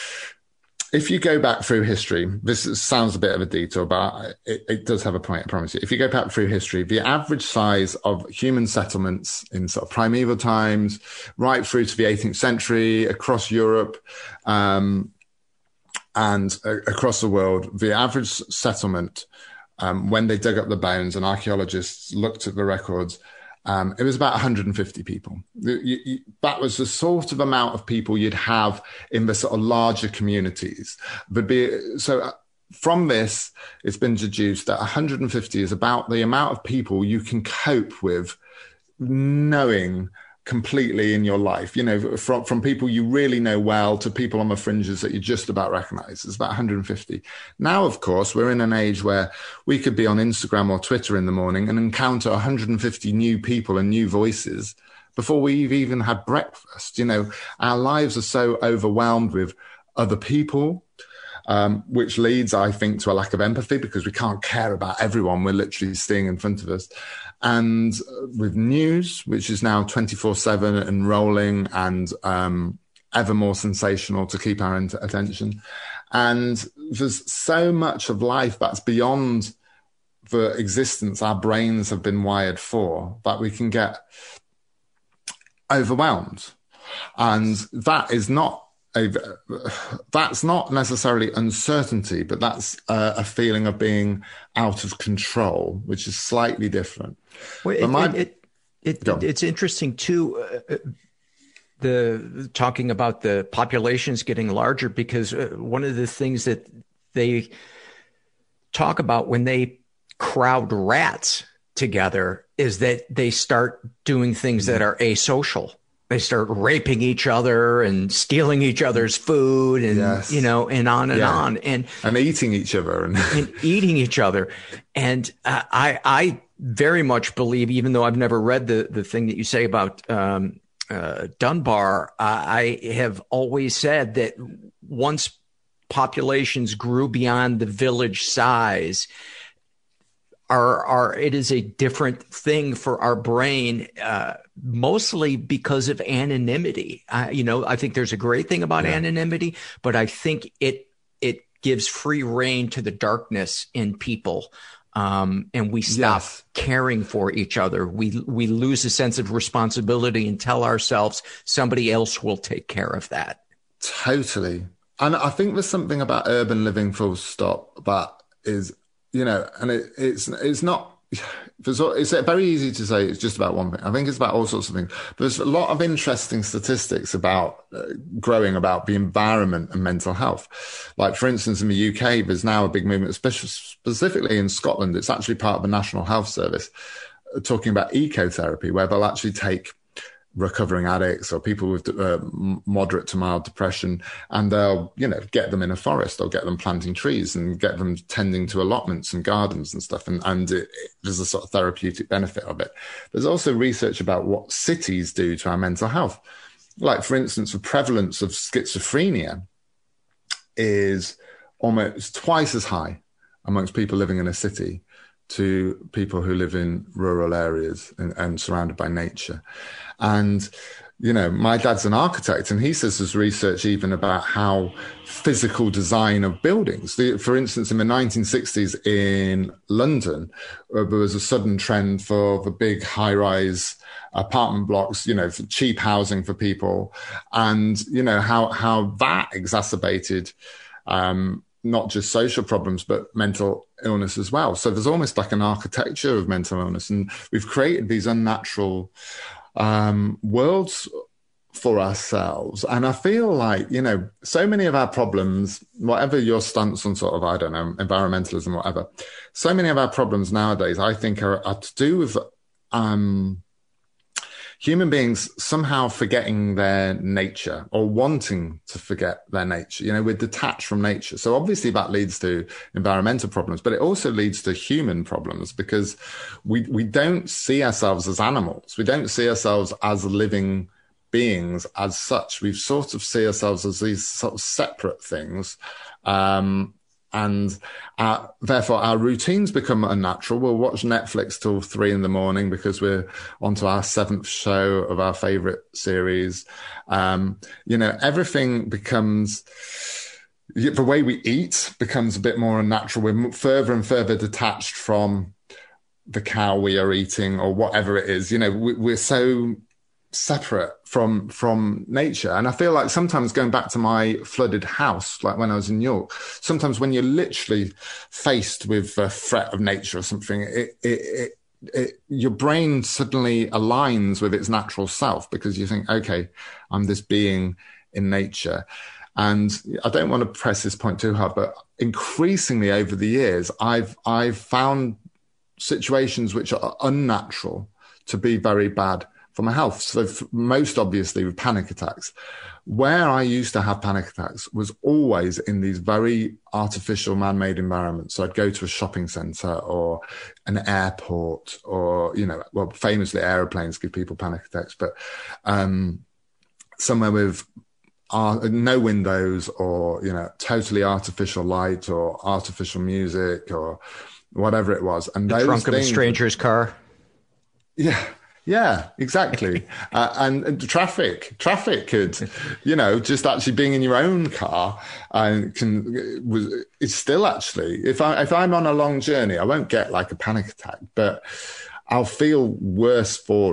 R: if you go back through history, this sounds a bit of a detour, but it, it does have a point, I promise you. If you go back through history, the average size of human settlements in sort of primeval times, right through to the eighteenth century, across Europe, um, and uh, across the world, the average settlement, um, when they dug up the bones and archaeologists looked at the records, Um, it was about one hundred fifty people. You, you, that was the sort of amount of people you'd have in the sort of larger communities. But be, so from this, it's been deduced that one hundred fifty is about the amount of people you can cope with knowing completely in your life, you know, from, from people you really know well to people on the fringes that you just about recognize. It's about one hundred fifty. Now, of course, we're in an age where we could be on Instagram or Twitter in the morning and encounter one hundred fifty new people and new voices before we've even had breakfast. You know, our lives are so overwhelmed with other people, um, which leads, I think, to a lack of empathy, because we can't care about everyone we're literally seeing in front of us. And with news, which is now twenty-four seven and rolling and um, ever more sensational to keep our attention. And there's so much of life that's beyond the existence our brains have been wired for that we can get overwhelmed. And that is not a, that's not necessarily uncertainty, but that's a, a feeling of being out of control, which is slightly different.
D: Well, it, my, it, it, it, it's interesting too, uh, the talking about the populations getting larger, because uh, one of the things that they talk about when they crowd rats together is that they start doing things that are asocial. They start raping each other and stealing each other's food and, yes. you know, and on and yeah. on. And,
R: and eating each other. And,
D: and eating each other. And uh, I, I very much believe, even though I've never read the, the thing that you say about um, uh, Dunbar, uh, I have always said that once populations grew beyond the village size, Our, our, it is a different thing for our brain, uh, mostly because of anonymity. I, you know, I think there's a great thing about yeah. anonymity, but I think it, it gives free rein to the darkness in people. Um, and we stop yes. caring for each other. We, we lose a sense of responsibility and tell ourselves somebody else will take care of that.
R: Totally. And I think there's something about urban living full stop that is, you know, and it, it's it's not, it's very easy to say it's just about one thing. I think it's about all sorts of things. But there's a lot of interesting statistics about uh, growing about the environment and mental health. Like, for instance, in the U K, there's now a big movement, especially specifically in Scotland. It's actually part of the National Health Service, uh, talking about ecotherapy, where they'll actually take recovering addicts or people with uh, moderate to mild depression, and they'll, you know, get them in a forest, they'll get them planting trees and get them tending to allotments and gardens and stuff. And, and it, it, there's a sort of therapeutic benefit of it. There's also research about what cities do to our mental health. Like, for instance, the prevalence of schizophrenia is almost twice as high amongst people living in a city to people who live in rural areas and, and surrounded by nature. And, you know, my dad's an architect, and he says there's research even about how physical design of buildings. The, for instance, in the nineteen sixties in London, uh, there was a sudden trend for the big high-rise apartment blocks, you know, for cheap housing for people. And, you know, how, how that exacerbated um, not just social problems, but mental illness as well. So there's almost like an architecture of mental illness. And we've created these unnatural um, worlds for ourselves. And I feel like, you know, so many of our problems, whatever your stance on sort of, I don't know, environmentalism, whatever, so many of our problems nowadays, I think are, are to do with um, human beings somehow forgetting their nature or wanting to forget their nature. You know, we're detached from nature. So obviously that leads to environmental problems, but it also leads to human problems because we, we don't see ourselves as animals. We don't see ourselves as living beings as such. We sort of see ourselves as these sort of separate things. Um, And uh, therefore, our routines become unnatural. We'll watch Netflix till three in the morning because we're onto our seventh show of our favorite series. Um, you know, everything becomes, the way we eat becomes a bit more unnatural. We're further and further detached from the cow we are eating or whatever it is. You know, we, we're so separate from from nature. And I feel like sometimes going back to my flooded house, like when I was in York, sometimes when you're literally faced with a threat of nature or something, it, it, it, it your brain suddenly aligns with its natural self because you think, okay, I'm this being in nature. And I don't want to press this point too hard, but increasingly over the years, I've I've found situations which are unnatural to be very bad for my health. So most obviously with panic attacks. Where I used to have panic attacks was always in these very artificial man-made environments. So I'd go to a shopping center or an airport or, you know, well, famously airplanes give people panic attacks, but um, somewhere with uh, no windows or, you know, totally artificial light or artificial music or whatever it was. And
D: the
R: those
D: trunk of a
R: things,
D: stranger's car.
R: Yeah. Yeah, exactly. uh, and, and traffic, traffic could, you know, just actually being in your own car and can was it's still actually, if I if I'm on a long journey, I won't get like a panic attack, but I'll feel worse for it.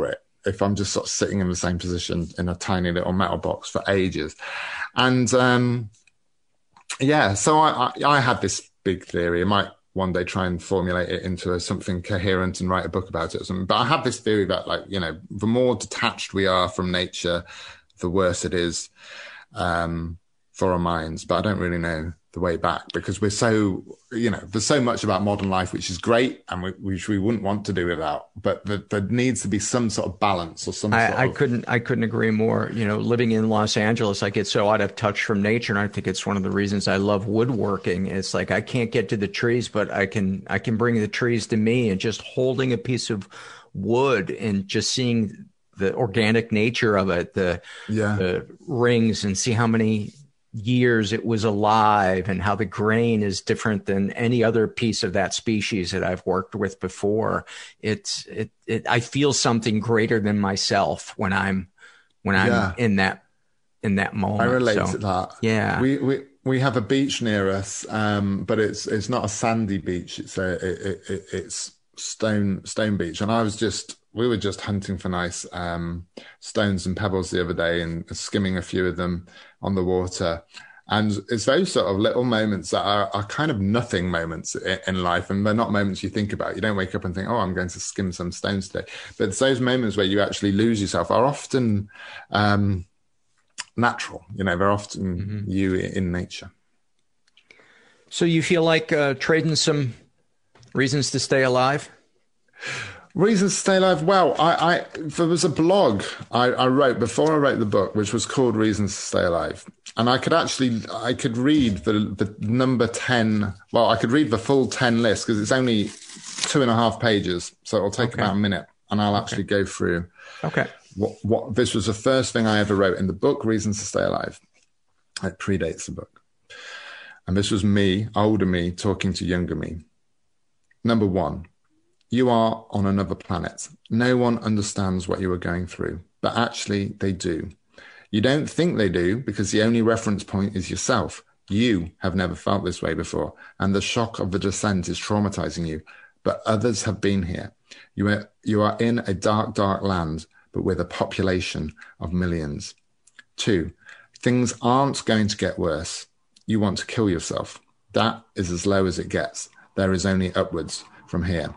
R: if I'm just sort of sitting in the same position in a tiny little metal box for ages. And um, yeah, so I, I, I had this big theory. I might one day try and formulate it into a, something coherent and write a book about it or something. But I have this theory that, like, you know, the more detached we are from nature, the worse it is um, for our minds. But I don't really know the way back, because we're so, you know, there's so much about modern life which is great and we, which we wouldn't want to do without, but the, there needs to be some sort of balance or some
D: I,
R: sort
D: I
R: of...
D: couldn't I couldn't agree more. You know, living in Los Angeles, I get so out of touch from nature, and I think it's one of the reasons I love woodworking. It's like I can't get to the trees, but I can I can bring the trees to me, and just holding a piece of wood and just seeing the organic nature of it, the
R: yeah.
D: the rings, and see how many years it was alive, and how the grain is different than any other piece of that species that I've worked with before. It's it, it I feel something greater than myself when I'm when I'm
R: yeah.
D: in that in that moment.
R: I relate
D: so,
R: to that.
D: Yeah.
R: We we we have a beach near us, um, but it's it's not a sandy beach. It's a it, it, it's stone stone beach, and I was just we were just hunting for nice um, stones and pebbles the other day, and skimming a few of them on the water. And it's those sort of little moments that are, are kind of nothing moments in, in life. And they're not moments you think about. You don't wake up and think, oh, I'm going to skim some stones today. But it's those moments where you actually lose yourself are often um, natural. You know, they're often mm-hmm. you in nature.
D: So you feel like uh, trading some reasons to stay alive?
R: Reasons to stay alive. Well, I, I there was a blog I, I wrote before I wrote the book, which was called Reasons to Stay Alive. And I could actually, I could read the the number ten. Well, I could read the full ten list, because it's only two and a half pages. So it'll take okay. about a minute, and I'll actually okay. go through.
D: Okay.
R: What, what, this was the first thing I ever wrote in the book, Reasons to Stay Alive. It predates the book. And this was me, older me, talking to younger me. Number one. You are on another planet. No one understands what you are going through, but actually they do. You don't think they do, because the only reference point is yourself. You have never felt this way before, and the shock of the descent is traumatizing you, but others have been here. You are, you are in a dark, dark land, but with a population of millions. Two, things aren't going to get worse. You want to kill yourself. That is as low as it gets. There is only upwards from here.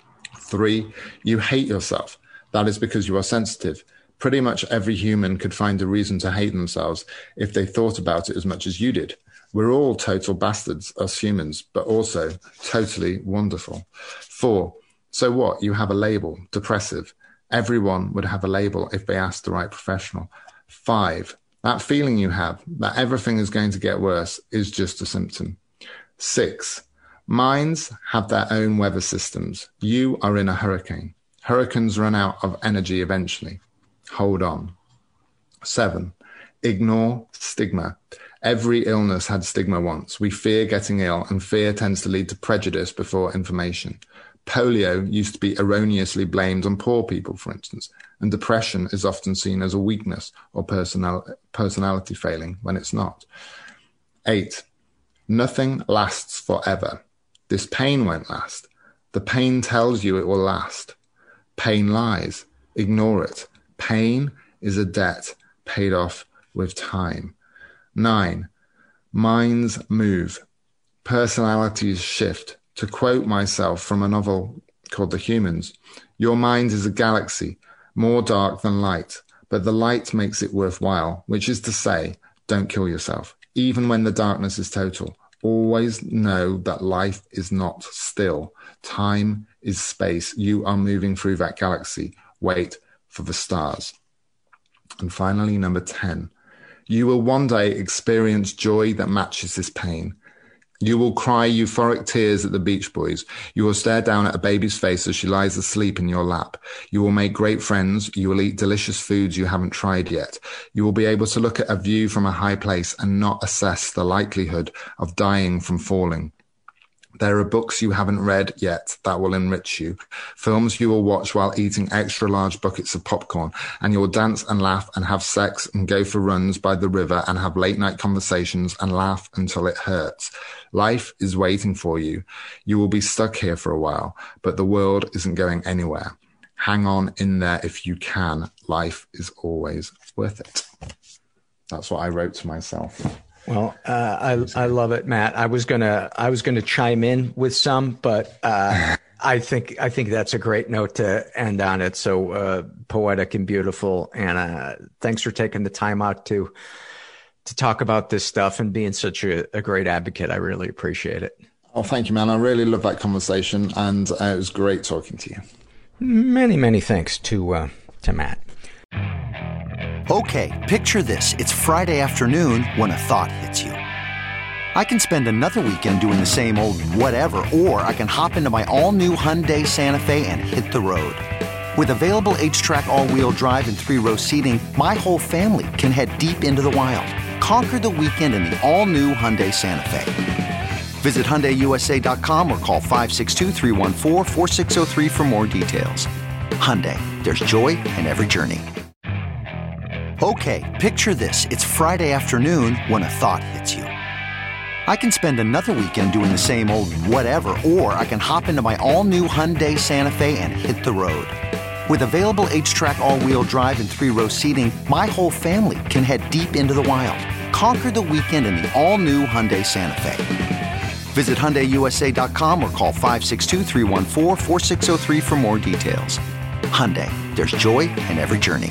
R: Three, you hate yourself. That is because you are sensitive. Pretty much every human could find a reason to hate themselves if they thought about it as much as you did. We're all total bastards, us humans, but also totally wonderful. Four, so what? You have a label, depressive. Everyone would have a label if they asked the right professional. Five, that feeling you have that everything is going to get worse is just a symptom. Six, minds have their own weather systems. You are in a hurricane. Hurricanes run out of energy eventually. Hold on. Seven, ignore stigma. Every illness had stigma once. We fear getting ill, and fear tends to lead to prejudice before information. Polio used to be erroneously blamed on poor people, for instance, and depression is often seen as a weakness or personal, personality failing when it's not. Eight, nothing lasts forever. This pain won't last. The pain tells you it will last. Pain lies. Ignore it. Pain is a debt paid off with time. Nine, minds move. Personalities shift. To quote myself from a novel called The Humans, your mind is a galaxy, more dark than light, but the light makes it worthwhile, which is to say, don't kill yourself, even when the darkness is total. Always know that life is not still. Time is space. You are moving through that galaxy. Wait for the stars. And finally, number ten. You will one day experience joy that matches this pain. You will cry euphoric tears at the Beach Boys. You will stare down at a baby's face as she lies asleep in your lap. You will make great friends. You will eat delicious foods you haven't tried yet. You will be able to look at a view from a high place and not assess the likelihood of dying from falling. There are books you haven't read yet that will enrich you, films you will watch while eating extra large buckets of popcorn, and you will dance and laugh and have sex and go for runs by the river and have late night conversations and laugh until it hurts. Life is waiting for you. You will be stuck here for a while, but the world isn't going anywhere. hang on in there if you can. Life is always worth it. That's what I wrote to myself.
D: Well, uh, I I love it, Matt. I was gonna I was gonna chime in with some, but uh, I think I think that's a great note to end on. It so uh, poetic and beautiful. And uh, thanks for taking the time out to to talk about this stuff and being such a, a great advocate. I really appreciate it.
R: Oh, thank you, man. I really love that conversation, and uh, it was great talking to you.
D: Many many thanks to uh, to Matt.
S: Okay, picture this. It's Friday afternoon when a thought hits you. I can spend another weekend doing the same old whatever, or I can hop into my all-new Hyundai Santa Fe and hit the road. With available H-Track all-wheel drive and three-row seating, my whole family can head deep into the wild. Conquer the weekend in the all-new Hyundai Santa Fe. Visit Hyundai U S A dot com or call five six two, three one four, four six zero three for more details. Hyundai, there's joy in every journey. Okay, picture this. It's Friday afternoon when a thought hits you. I can spend another weekend doing the same old whatever, or I can hop into my all-new Hyundai Santa Fe and hit the road. With available H-Track all-wheel drive and three-row seating, my whole family can head deep into the wild. Conquer the weekend in the all-new Hyundai Santa Fe. Visit Hyundai U S A dot com or call five six two, three one four, four six zero three for more details. Hyundai, there's joy in every journey.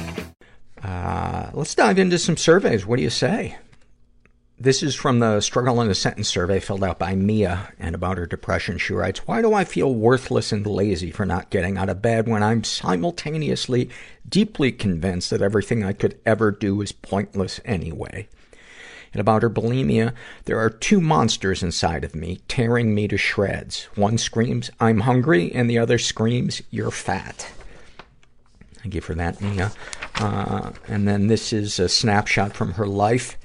D: Uh, let's dive into some surveys. What do you say? This is from the Struggle in a Sentence survey filled out by Mia, and about her depression, she writes, why do I feel worthless and lazy for not getting out of bed when I'm simultaneously deeply convinced that everything I could ever do is pointless anyway? And about her bulimia, there are two monsters inside of me tearing me to shreds. One screams, I'm hungry, and the other screams, you're fat. Thank you for that, Mia. Uh, and then this is a snapshot from her life.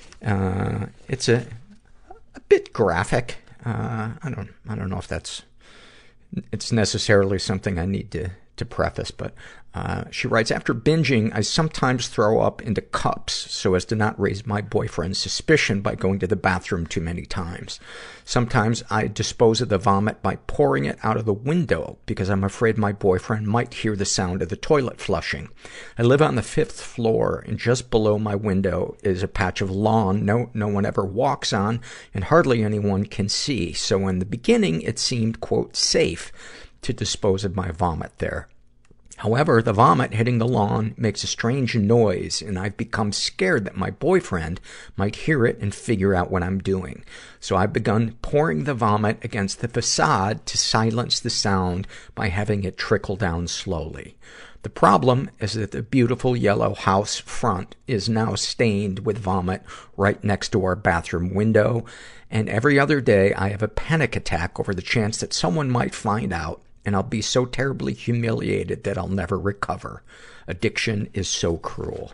D: Uh, it's a, a bit graphic. Uh, I don't, I don't know if that's, it's necessarily something I need to, to preface, but, uh, she writes, after binging, I sometimes throw up into cups so as to not raise my boyfriend's suspicion by going to the bathroom too many times. Sometimes I dispose of the vomit by pouring it out of the window because I'm afraid my boyfriend might hear the sound of the toilet flushing. I live on the fifth floor, and just below my window is a patch of lawn no, no one ever walks on and hardly anyone can see. So in the beginning, it seemed, quote, safe to dispose of my vomit there. However, the vomit hitting the lawn makes a strange noise, and I've become scared that my boyfriend might hear it and figure out what I'm doing. So I've begun pouring the vomit against the facade to silence the sound by having it trickle down slowly. The problem is that the beautiful yellow house front is now stained with vomit right next to our bathroom window, and every other day I have a panic attack over the chance that someone might find out, and I'll be so terribly humiliated that I'll never recover. Addiction is so cruel.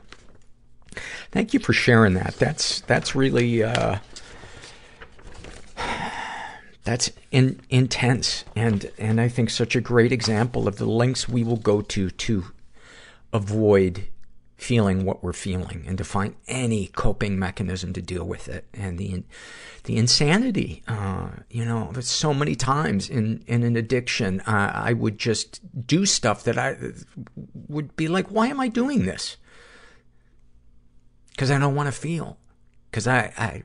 D: Thank you for sharing that. That's, that's really, uh, that's in, intense. And, and I think such a great example of the lengths we will go to, to avoid feeling what we're feeling and to find any coping mechanism to deal with it. And the, the insanity, uh, you know, there's so many times in, in an addiction, uh, I would just do stuff that I would be like, why am I doing this? Cause I don't want to feel. Cause I, I,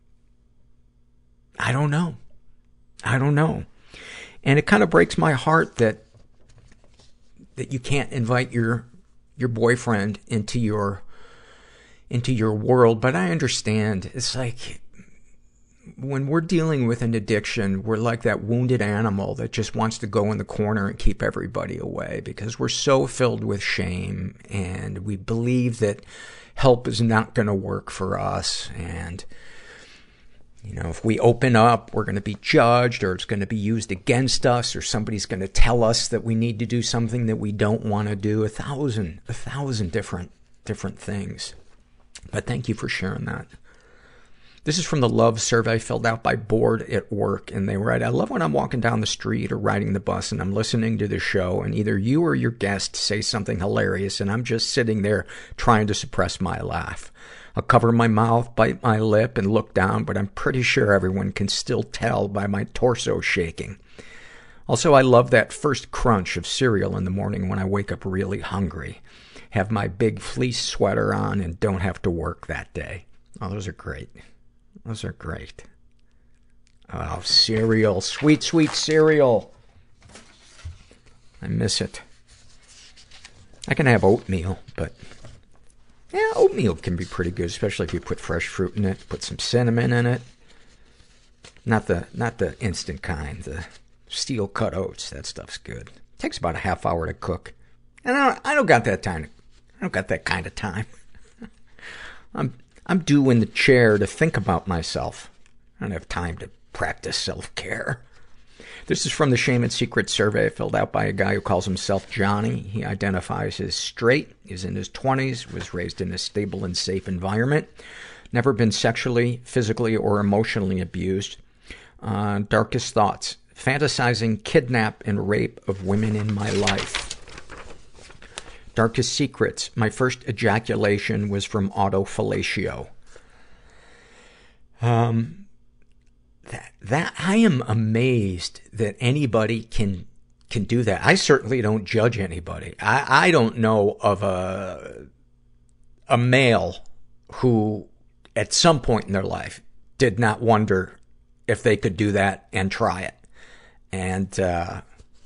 D: I don't know. I don't know. And it kind of breaks my heart that, that you can't invite your, your boyfriend into your, into your world. But I understand. It's like, when we're dealing with an addiction, we're like that wounded animal that just wants to go in the corner and keep everybody away because we're so filled with shame and we believe that help is not going to work for us. And, you know, if we open up, we're going to be judged, or it's going to be used against us, or somebody's going to tell us that we need to do something that we don't want to do. A thousand, a thousand different, different things. But thank you for sharing that. This is from the love survey filled out by Bored at Work, and they write, I love when I'm walking down the street or riding the bus and I'm listening to the show, and either you or your guest say something hilarious, and I'm just sitting there trying to suppress my laugh. I'll cover my mouth, bite my lip, and look down, but I'm pretty sure everyone can still tell by my torso shaking. Also, I love that first crunch of cereal in the morning when I wake up really hungry. Have my big fleece sweater on and don't have to work that day. Oh, those are great. Those are great. Oh, cereal. Sweet, sweet cereal. I miss it. I can have oatmeal, but yeah, oatmeal can be pretty good, especially if you put fresh fruit in it, put some cinnamon in it. Not the, not the instant kind, the steel cut oats. That stuff's good. Takes about a half hour to cook. And I don't, I don't got that time. I don't got that kind of time. I'm, I'm due in the chair to think about myself. I don't have time to practice self-care. This is from the Shame and Secret survey filled out by a guy who calls himself Johnny. He identifies as straight, is in his twenties, was raised in a stable and safe environment, never been sexually, physically, or emotionally abused. Uh, darkest thoughts, fantasizing kidnap and rape of women in my life. Darkest secrets, my first ejaculation was from autofellatio. Um, that, that, I am amazed that anybody can, can do that. I certainly don't judge anybody. I, I don't know of a, a male who at some point in their life did not wonder if they could do that and try it. And, uh,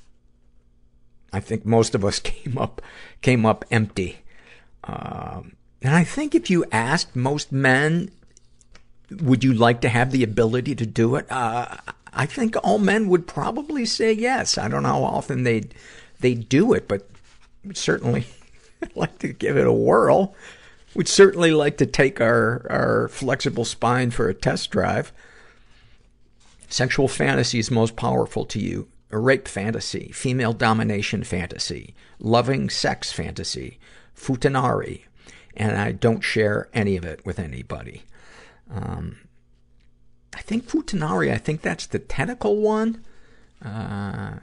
D: I think most of us came up, came up empty. Um, and I think if you asked most men, would you like to have the ability to do it? Uh, I think all men would probably say yes. I don't know how often they they do it, but certainly like to give it a whirl. We'd certainly like to take our, our flexible spine for a test drive. Sexual fantasies most powerful to you. A rape fantasy, female domination fantasy, loving sex fantasy, futanari, and I don't share any of it with anybody. Um, I think futanari, I think that's the tentacle one. Uh,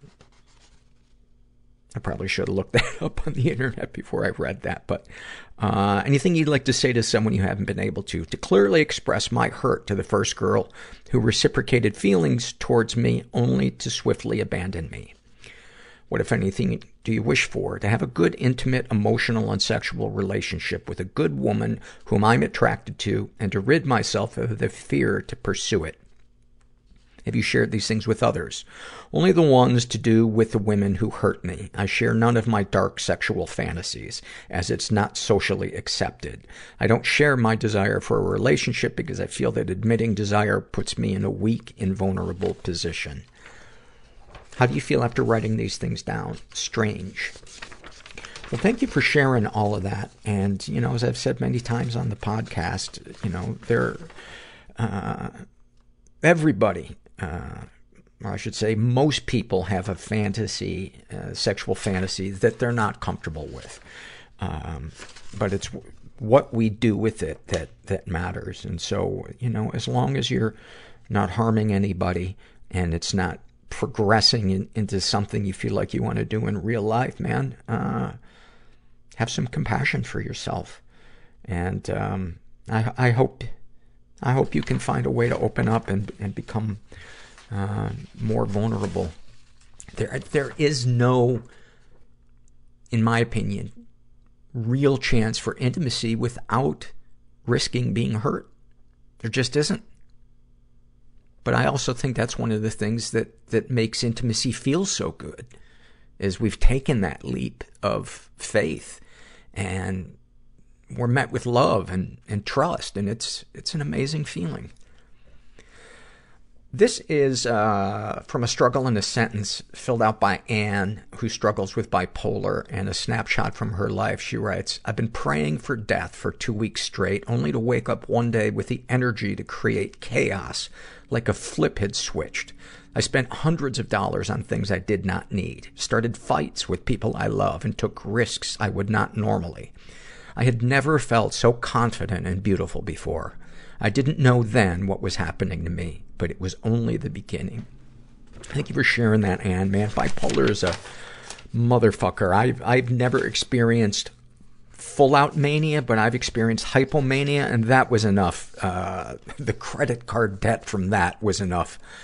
D: I probably should have looked that up on the internet before I read that, but, uh, anything you'd like to say to someone you haven't been able to, to clearly express my hurt to the first girl who reciprocated feelings towards me only to swiftly abandon me. What, if anything, do you wish for? To have a good, intimate, emotional, and sexual relationship with a good woman whom I'm attracted to, and to rid myself of the fear to pursue it. Have you shared these things with others? Only the ones to do with the women who hurt me. I share none of my dark sexual fantasies, as it's not socially accepted. I don't share my desire for a relationship because I feel that admitting desire puts me in a weak, invulnerable position. How do you feel after writing these things down? Strange. Well, thank you for sharing all of that. And, you know, as I've said many times on the podcast, you know, there, uh, everybody, uh, or I should say most people have a fantasy, uh, sexual fantasy that they're not comfortable with. Um, but it's w- what we do with it that, that matters. And so, you know, as long as you're not harming anybody and it's not progressing in, into something you feel like you want to do in real life, man, uh, have some compassion for yourself. And, um, I, I hope, I hope you can find a way to open up and, and become, uh, more vulnerable. There, there is no, in my opinion, real chance for intimacy without risking being hurt. There just isn't. But I also think that's one of the things that, that makes intimacy feel so good, is we've taken that leap of faith and we're met with love and, and trust, and it's, it's an amazing feeling. This is, uh, from a struggle in a sentence filled out by Anne, who struggles with bipolar, and a snapshot from her life. She writes, I've been praying for death for two weeks straight, only to wake up one day with the energy to create chaos, like a flip had switched. I spent hundreds of dollars on things I did not need, started fights with people I love, and took risks I would not normally. I had never felt so confident and beautiful before. I didn't know then what was happening to me, but it was only the beginning. Thank you for sharing that, Anne, man. Bipolar is a motherfucker. I've, I've never experienced full-out mania, but I've experienced hypomania, and that was enough. Uh, the credit card debt from that was enough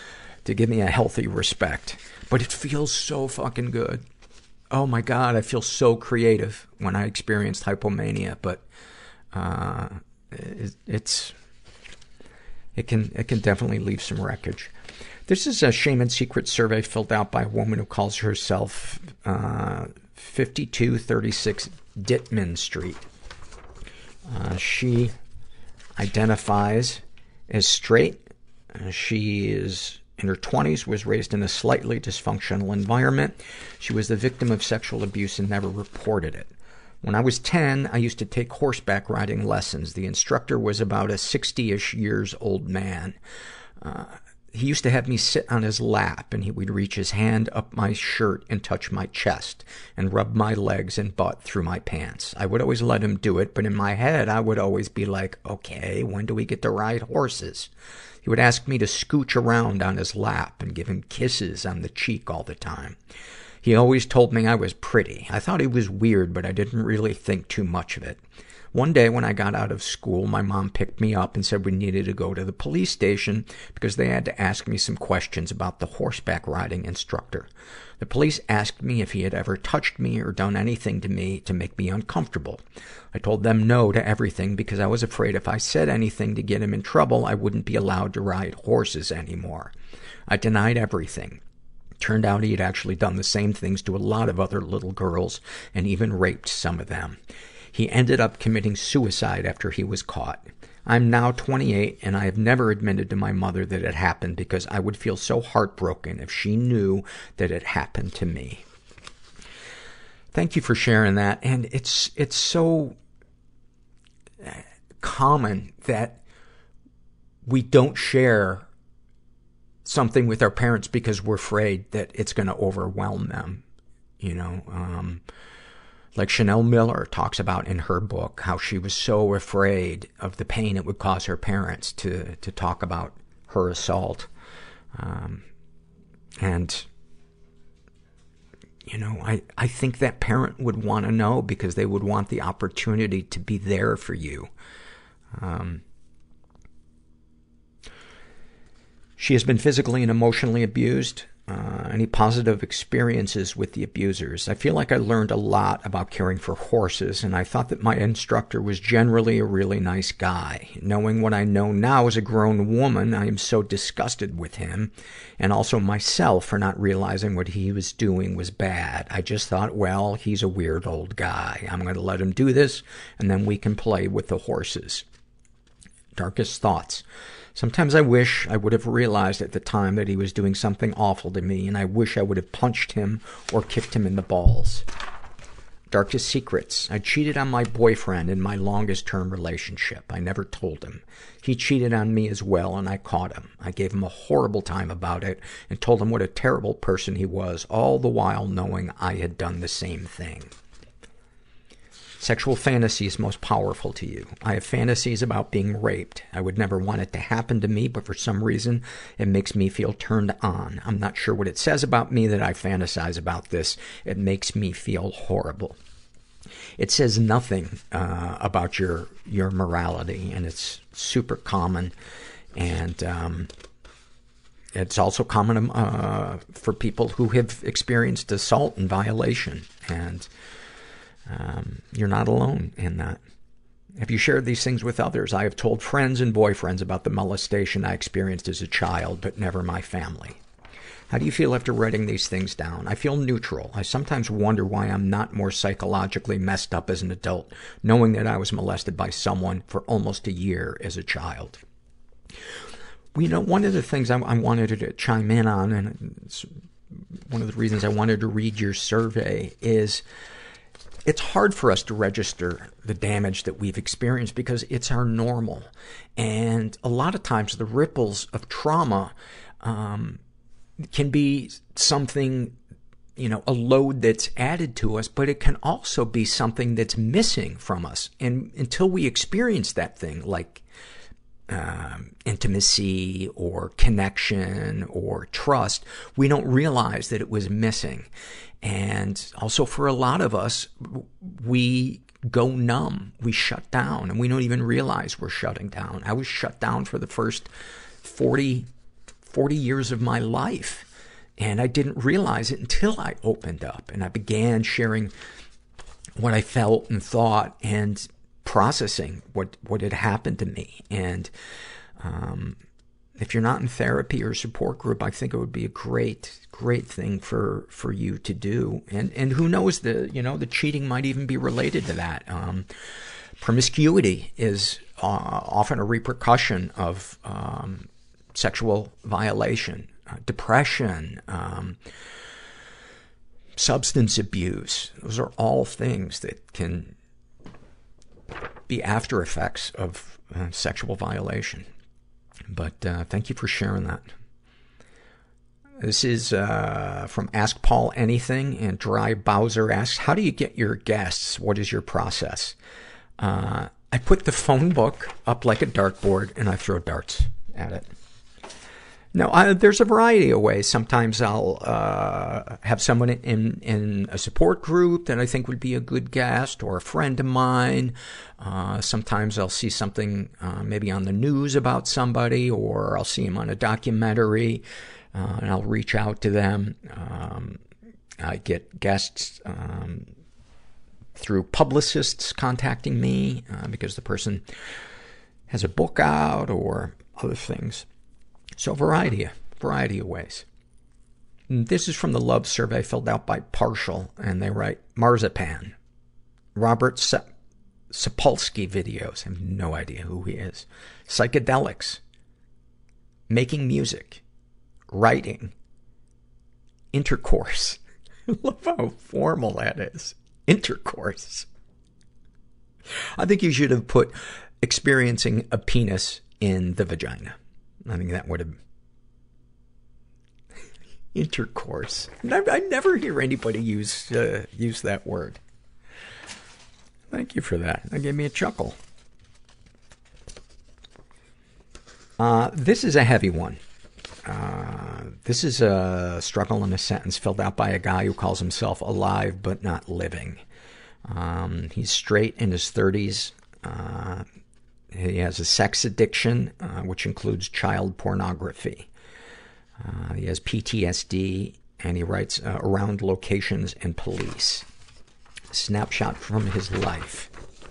D: to give me a healthy respect. But it feels so fucking good. Oh my God, I feel so creative when I experienced hypomania, but, uh, it, it's, it can, it can definitely leave some wreckage. This is a Shame and Secret survey filled out by a woman who calls herself, uh, fifty-two thirty-six Dittman Street. Uh, she identifies as straight. Uh, she is in her twenties, was raised in a slightly dysfunctional environment. She was the victim of sexual abuse and never reported it. When I was ten, I used to take horseback riding lessons. The instructor was about a sixty-ish years old man. Uh, he used to have me sit on his lap, and he would reach his hand up my shirt and touch my chest and rub my legs and butt through my pants. I would always let him do it, but in my head, I would always be like, okay, when do we get to ride horses? He would ask me to scooch around on his lap and give him kisses on the cheek all the time. He always told me I was pretty. I thought he was weird, but I didn't really think too much of it. One day when I got out of school, my mom picked me up and said we needed to go to the police station because they had to ask me some questions about the horseback riding instructor. The police asked me if he had ever touched me or done anything to me to make me uncomfortable. I told them no to everything because I was afraid if I said anything to get him in trouble, I wouldn't be allowed to ride horses anymore. I denied everything. Turned out he had actually done the same things to a lot of other little girls and even raped some of them. He ended up committing suicide after he was caught. I'm now twenty-eight, and I have never admitted to my mother that it happened because I would feel so heartbroken if she knew that it happened to me. Thank you for sharing that. And it's, it's so common that we don't share something with our parents because we're afraid that it's going to overwhelm them. You know, um, like Chanel Miller talks about in her book, how she was so afraid of the pain it would cause her parents to, to talk about her assault. Um, and, you know, I, I think that parent would want to know because they would want the opportunity to be there for you. Um, she has been physically and emotionally abused. Uh, any positive experiences with the abusers? I feel like I learned a lot about caring for horses, and I thought that my instructor was generally a really nice guy. Knowing what I know now as a grown woman, I am so disgusted with him, and also myself for not realizing what he was doing was bad. I just thought, well, he's a weird old guy. I'm going to let him do this, and then we can play with the horses. Darkest thoughts. Sometimes I wish I would have realized at the time that he was doing something awful to me, and I wish I would have punched him or kicked him in the balls. Darkest secrets. I cheated on my boyfriend in my longest term relationship. I never told him. He cheated on me as well, and I caught him. I gave him a horrible time about it and told him what a terrible person he was, all the while knowing I had done the same thing. Sexual fantasies most powerful to you. I have fantasies about being raped. I would never want it to happen to me, but for some reason, it makes me feel turned on. I'm not sure what it says about me that I fantasize about this. It makes me feel horrible. It says nothing uh, about your your morality, and it's super common. And um, it's also common uh, for people who have experienced assault and violation. And Um, you're not alone in that. Have you shared these things with others? I have told friends and boyfriends about the molestation I experienced as a child, but never my family. How do you feel after writing these things down? I feel neutral. I sometimes wonder why I'm not more psychologically messed up as an adult, knowing that I was molested by someone for almost a year as a child. Well, you know, one of the things I, I wanted to chime in on, and it's one of the reasons I wanted to read your survey, is it's hard for us to register the damage that we've experienced because it's our normal. And a lot of times the ripples of trauma, um, can be something, you know, a load that's added to us, but it can also be something that's missing from us. And until we experience that thing, like, um, intimacy or connection or trust, we don't realize that it was missing. And also for a lot of us, we go numb. We shut down and we don't even realize we're shutting down. I was shut down for the first forty, forty years of my life. And I didn't realize it until I opened up and I began sharing what I felt and thought and processing what, what had happened to me. And, um, if you're not in therapy or support group, I think it would be a great, great thing for, for you to do. And, and who knows, the, you know, the cheating might even be related to that. Um, promiscuity is uh, often a repercussion of, um, sexual violation, uh, depression, um, substance abuse. Those are all things that can be after effects of uh, sexual violation. But uh, thank you for sharing that. This is uh, from Ask Paul Anything, and Dry Bowser asks, how do you get your guests? What is your process? Uh, I put the phone book up like a dartboard, and I throw darts at it. No, I, there's a variety of ways. Sometimes I'll uh, have someone in in a support group that I think would be a good guest, or a friend of mine. Uh, sometimes I'll see something uh, maybe on the news about somebody, or I'll see them on a documentary, uh, and I'll reach out to them. Um, I get guests um, through publicists contacting me uh, because the person has a book out or other things. So variety, variety of ways. And this is from the love survey filled out by Partial, and they write, Marzipan, Robert Se- Sapolsky videos, I have no idea who he is, psychedelics, making music, writing, intercourse. I love how formal that is. Intercourse. I think you should have put experiencing a penis in the vagina. I think that would have... Intercourse. I, I never hear anybody use, uh, use that word. Thank you for that. That gave me a chuckle. Uh, this is a heavy one. Uh, this is a struggle in a sentence filled out by a guy who calls himself alive but not living. Um, he's straight, in his thirties. Uh, He has a sex addiction, uh, which includes child pornography. Uh, he has P T S D, and he writes uh, around locations and police. Snapshot from his life.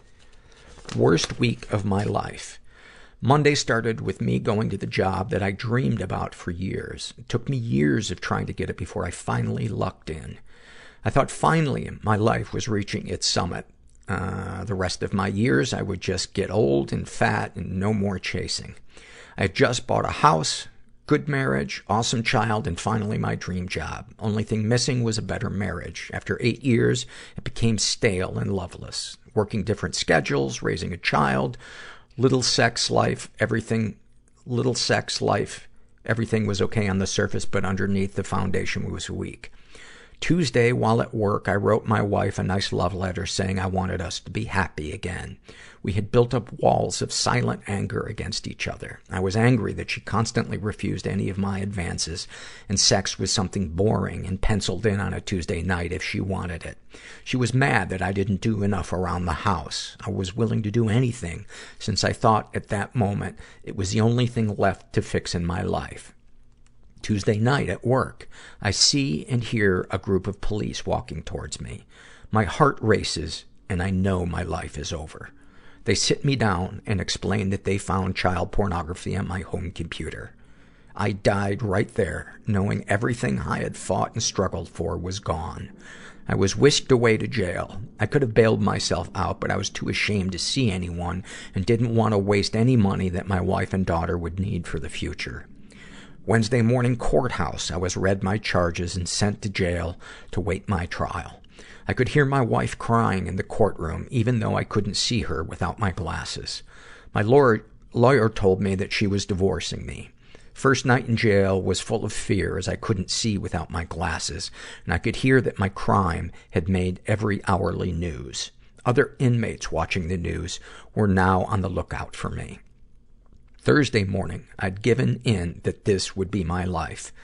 D: Worst week of my life. Monday started with me going to the job that I dreamed about for years. It took me years of trying to get it before I finally lucked in. I thought finally my life was reaching its summit. Uh, the rest of my years, I would just get old and fat and no more chasing. I had just bought a house, good marriage, awesome child, and finally my dream job. Only thing missing was a better marriage. After eight years, it became stale and loveless. Working different schedules, raising a child, little sex life, everything, little sex life, everything was okay on the surface, but underneath the foundation was weak. Tuesday, while at work, I wrote my wife a nice love letter saying I wanted us to be happy again. We had built up walls of silent anger against each other. I was angry that she constantly refused any of my advances, and sex was something boring and penciled in on a Tuesday night if she wanted it. She was mad that I didn't do enough around the house. I was willing to do anything, since I thought at that moment it was the only thing left to fix in my life. Tuesday night at work, I see and hear a group of police walking towards me. My heart races, and I know my life is over. They sit me down and explain that they found child pornography on my home computer. I died right there, knowing everything I had fought and struggled for was gone. I was whisked away to jail. I could have bailed myself out, but I was too ashamed to see anyone and didn't want to waste any money that my wife and daughter would need for the future. Wednesday morning courthouse, I was read my charges and sent to jail to wait my trial. I could hear my wife crying in the courtroom, even though I couldn't see her without my glasses. My lawyer, lawyer told me that she was divorcing me. First night in jail was full of fear as I couldn't see without my glasses, and I could hear that my crime had made every hourly news. Other inmates watching the news were now on the lookout for me. Thursday morning, I'd given in that this would be my life.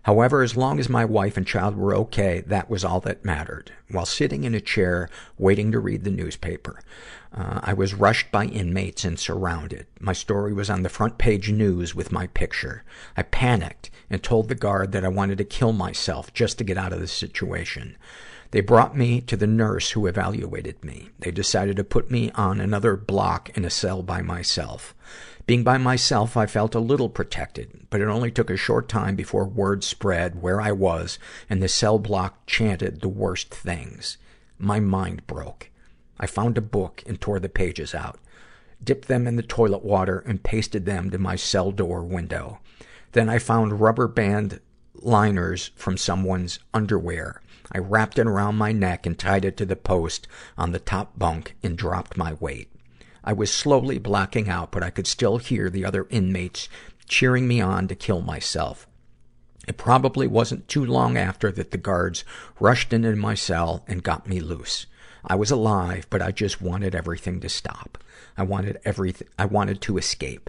D: However, as long as my wife and child were okay, that was all that mattered. While sitting in a chair, waiting to read the newspaper, uh, I was rushed by inmates and surrounded. My story was on the front page news with my picture. I panicked and told the guard that I wanted to kill myself just to get out of the situation. They brought me to the nurse who evaluated me. They decided to put me on another block in a cell by myself. Being by myself, I felt a little protected, but it only took a short time before word spread where I was, and the cell block chanted the worst things. My mind broke. I found a book and tore the pages out, dipped them in the toilet water, and pasted them to my cell door window. Then I found rubber band liners from someone's underwear. I wrapped it around my neck and tied it to the post on the top bunk and dropped my weight. I was slowly blacking out, but I could still hear the other inmates cheering me on to kill myself. It probably wasn't too long after that the guards rushed into my cell and got me loose. I was alive, but I just wanted everything to stop. I wanted everything, I wanted to escape.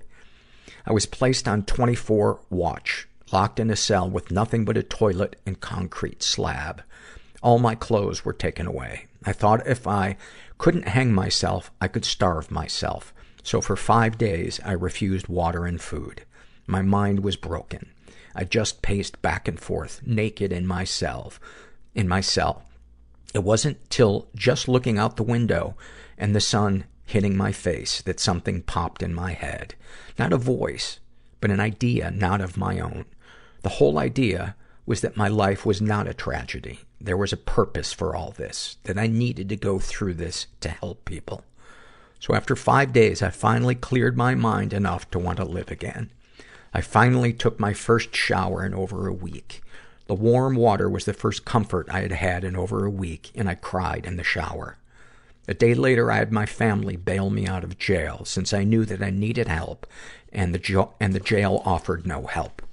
D: I was placed on twenty-four watch, locked in a cell with nothing but a toilet and concrete slab. All my clothes were taken away. I thought if I couldn't hang myself, I could starve myself. So for five days, I refused water and food. My mind was broken. I just paced back and forth, naked in my cell. In my cell. It wasn't till just looking out the window and the sun hitting my face that something popped in my head. Not a voice, but an idea not of my own. The whole idea was that my life was not a tragedy. There was a purpose for all this, that I needed to go through this to help people. So after five days, I finally cleared my mind enough to want to live again. I finally took my first shower in over a week. The warm water was the first comfort I had had in over a week, and I cried in the shower. A day later, I had my family bail me out of jail, since I knew that I needed help, and the, jo- and the jail offered no help.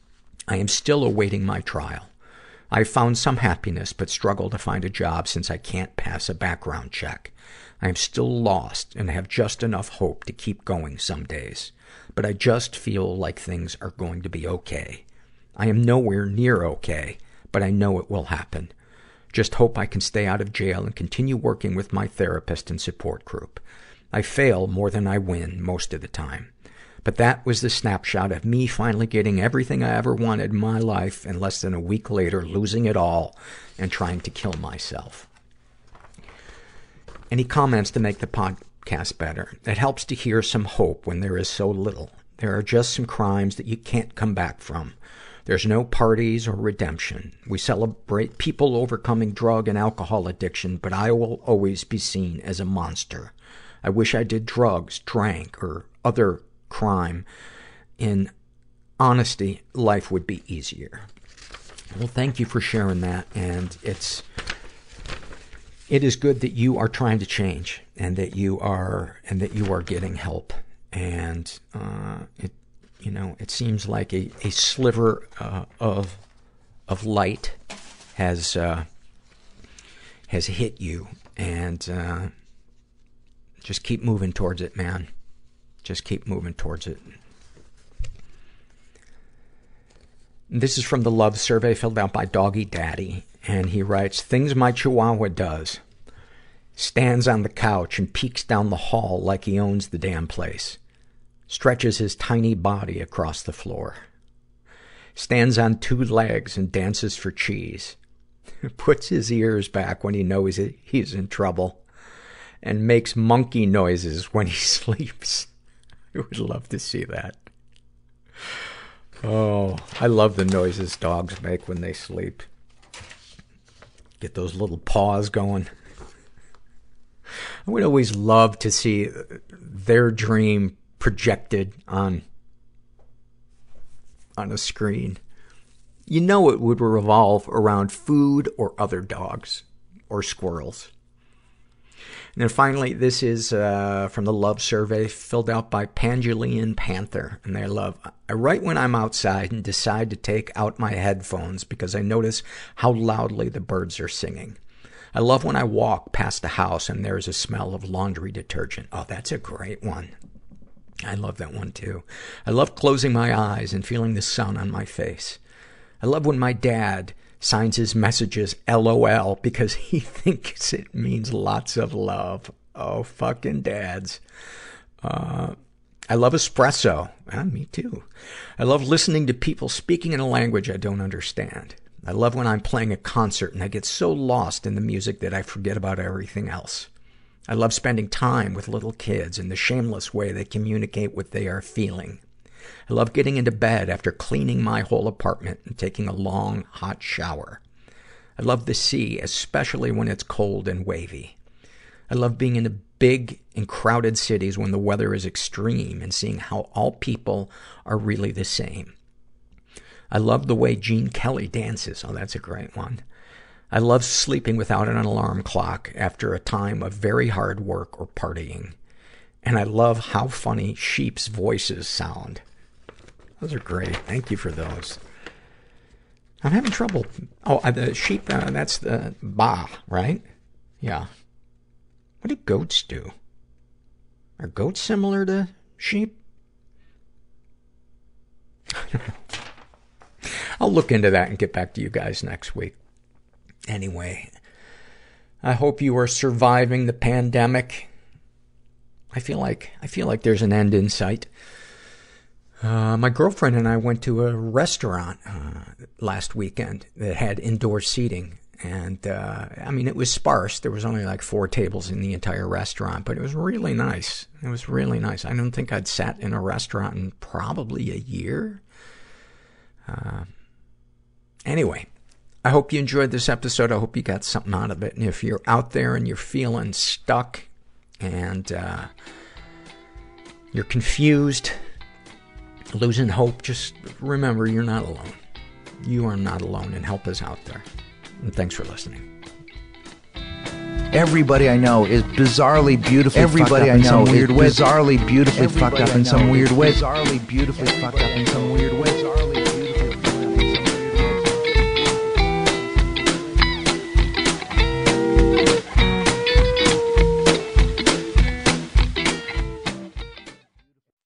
D: I am still awaiting my trial. I found some happiness, but struggle to find a job since I can't pass a background check. I am still lost and have just enough hope to keep going some days. But I just feel like things are going to be okay. I am nowhere near okay, but I know it will happen. Just hope I can stay out of jail and continue working with my therapist and support group. I fail more than I win most of the time. But that was the snapshot of me finally getting everything I ever wanted in my life, and less than a week later losing it all and trying to kill myself. Any comments to make the podcast better? It helps to hear some hope when there is so little. There are just some crimes that you can't come back from. There's no parties or redemption. We celebrate people overcoming drug and alcohol addiction, but I will always be seen as a monster. I wish I did drugs, drank, or other crime. In honesty, life would be easier. Well, thank you for sharing that. And it's, it is good that you are trying to change and that you are, and that you are getting help. And, uh, it, you know, it seems like a, a sliver, uh, of, of light has, uh, has hit you, and, uh, just keep moving towards it, man. Just keep moving towards it. This is from the Love Survey filled out by Doggy Daddy. And he writes, things my Chihuahua does. Stands on the couch and peeks down the hall like he owns the damn place. Stretches his tiny body across the floor. Stands on two legs and dances for cheese. Puts his ears back when he knows it, he's in trouble. And makes monkey noises when he sleeps. I would love to see that. Oh, I love the noises dogs make when they sleep. Get those little paws going. I would always love to see their dream projected on, on a screen. You know it would revolve around food or other dogs or squirrels. And then finally, this is uh, from the Love Survey, filled out by Pangeline Panther. And they love, I write when I'm outside and decide to take out my headphones because I notice how loudly the birds are singing. I love when I walk past the house and there's a smell of laundry detergent. Oh, that's a great one. I love that one too. I love closing my eyes and feeling the sun on my face. I love when my dad signs his messages L O L because he thinks it means lots of love. Oh, fucking dads. Uh, I love espresso. Ah, me too. I love listening to people speaking in a language I don't understand. I love when I'm playing a concert and I get so lost in the music that I forget about everything else. I love spending time with little kids in the shameless way they communicate what they are feeling. I love getting into bed after cleaning my whole apartment and taking a long, hot shower. I love the sea, especially when it's cold and wavy. I love being in the big and crowded cities when the weather is extreme and seeing how all people are really the same. I love the way Gene Kelly dances. Oh, that's a great one. I love sleeping without an alarm clock after a time of very hard work or partying. And I love how funny sheep's voices sound. Those are great. Thank you for those. I'm having trouble. Oh, uh, the sheep, uh, that's the ba, right? Yeah. What do goats do? Are goats similar to sheep? I don't know. I'll look into that and get back to you guys next week. Anyway, I hope you are surviving the pandemic. I feel like, I feel like there's an end in sight. Uh, my girlfriend and I went to a restaurant, uh, last weekend that had indoor seating. And, uh, I mean, it was sparse. There was only like four tables in the entire restaurant, but it was really nice. It was really nice. I don't think I'd sat in a restaurant in probably a year. Uh, anyway, I hope you enjoyed this episode. I hope you got something out of it. And if you're out there and you're feeling stuck and, uh, you're confused, losing hope, just remember you're not alone. You are not alone, and help is out there. And thanks for listening.
T: Everybody I know is bizarrely beautifully Everybody fucked up I in know some weird way. Bizarrely beautifully Everybody fucked up in some weird way. Bizarrely beautifully fucked up in some weird way.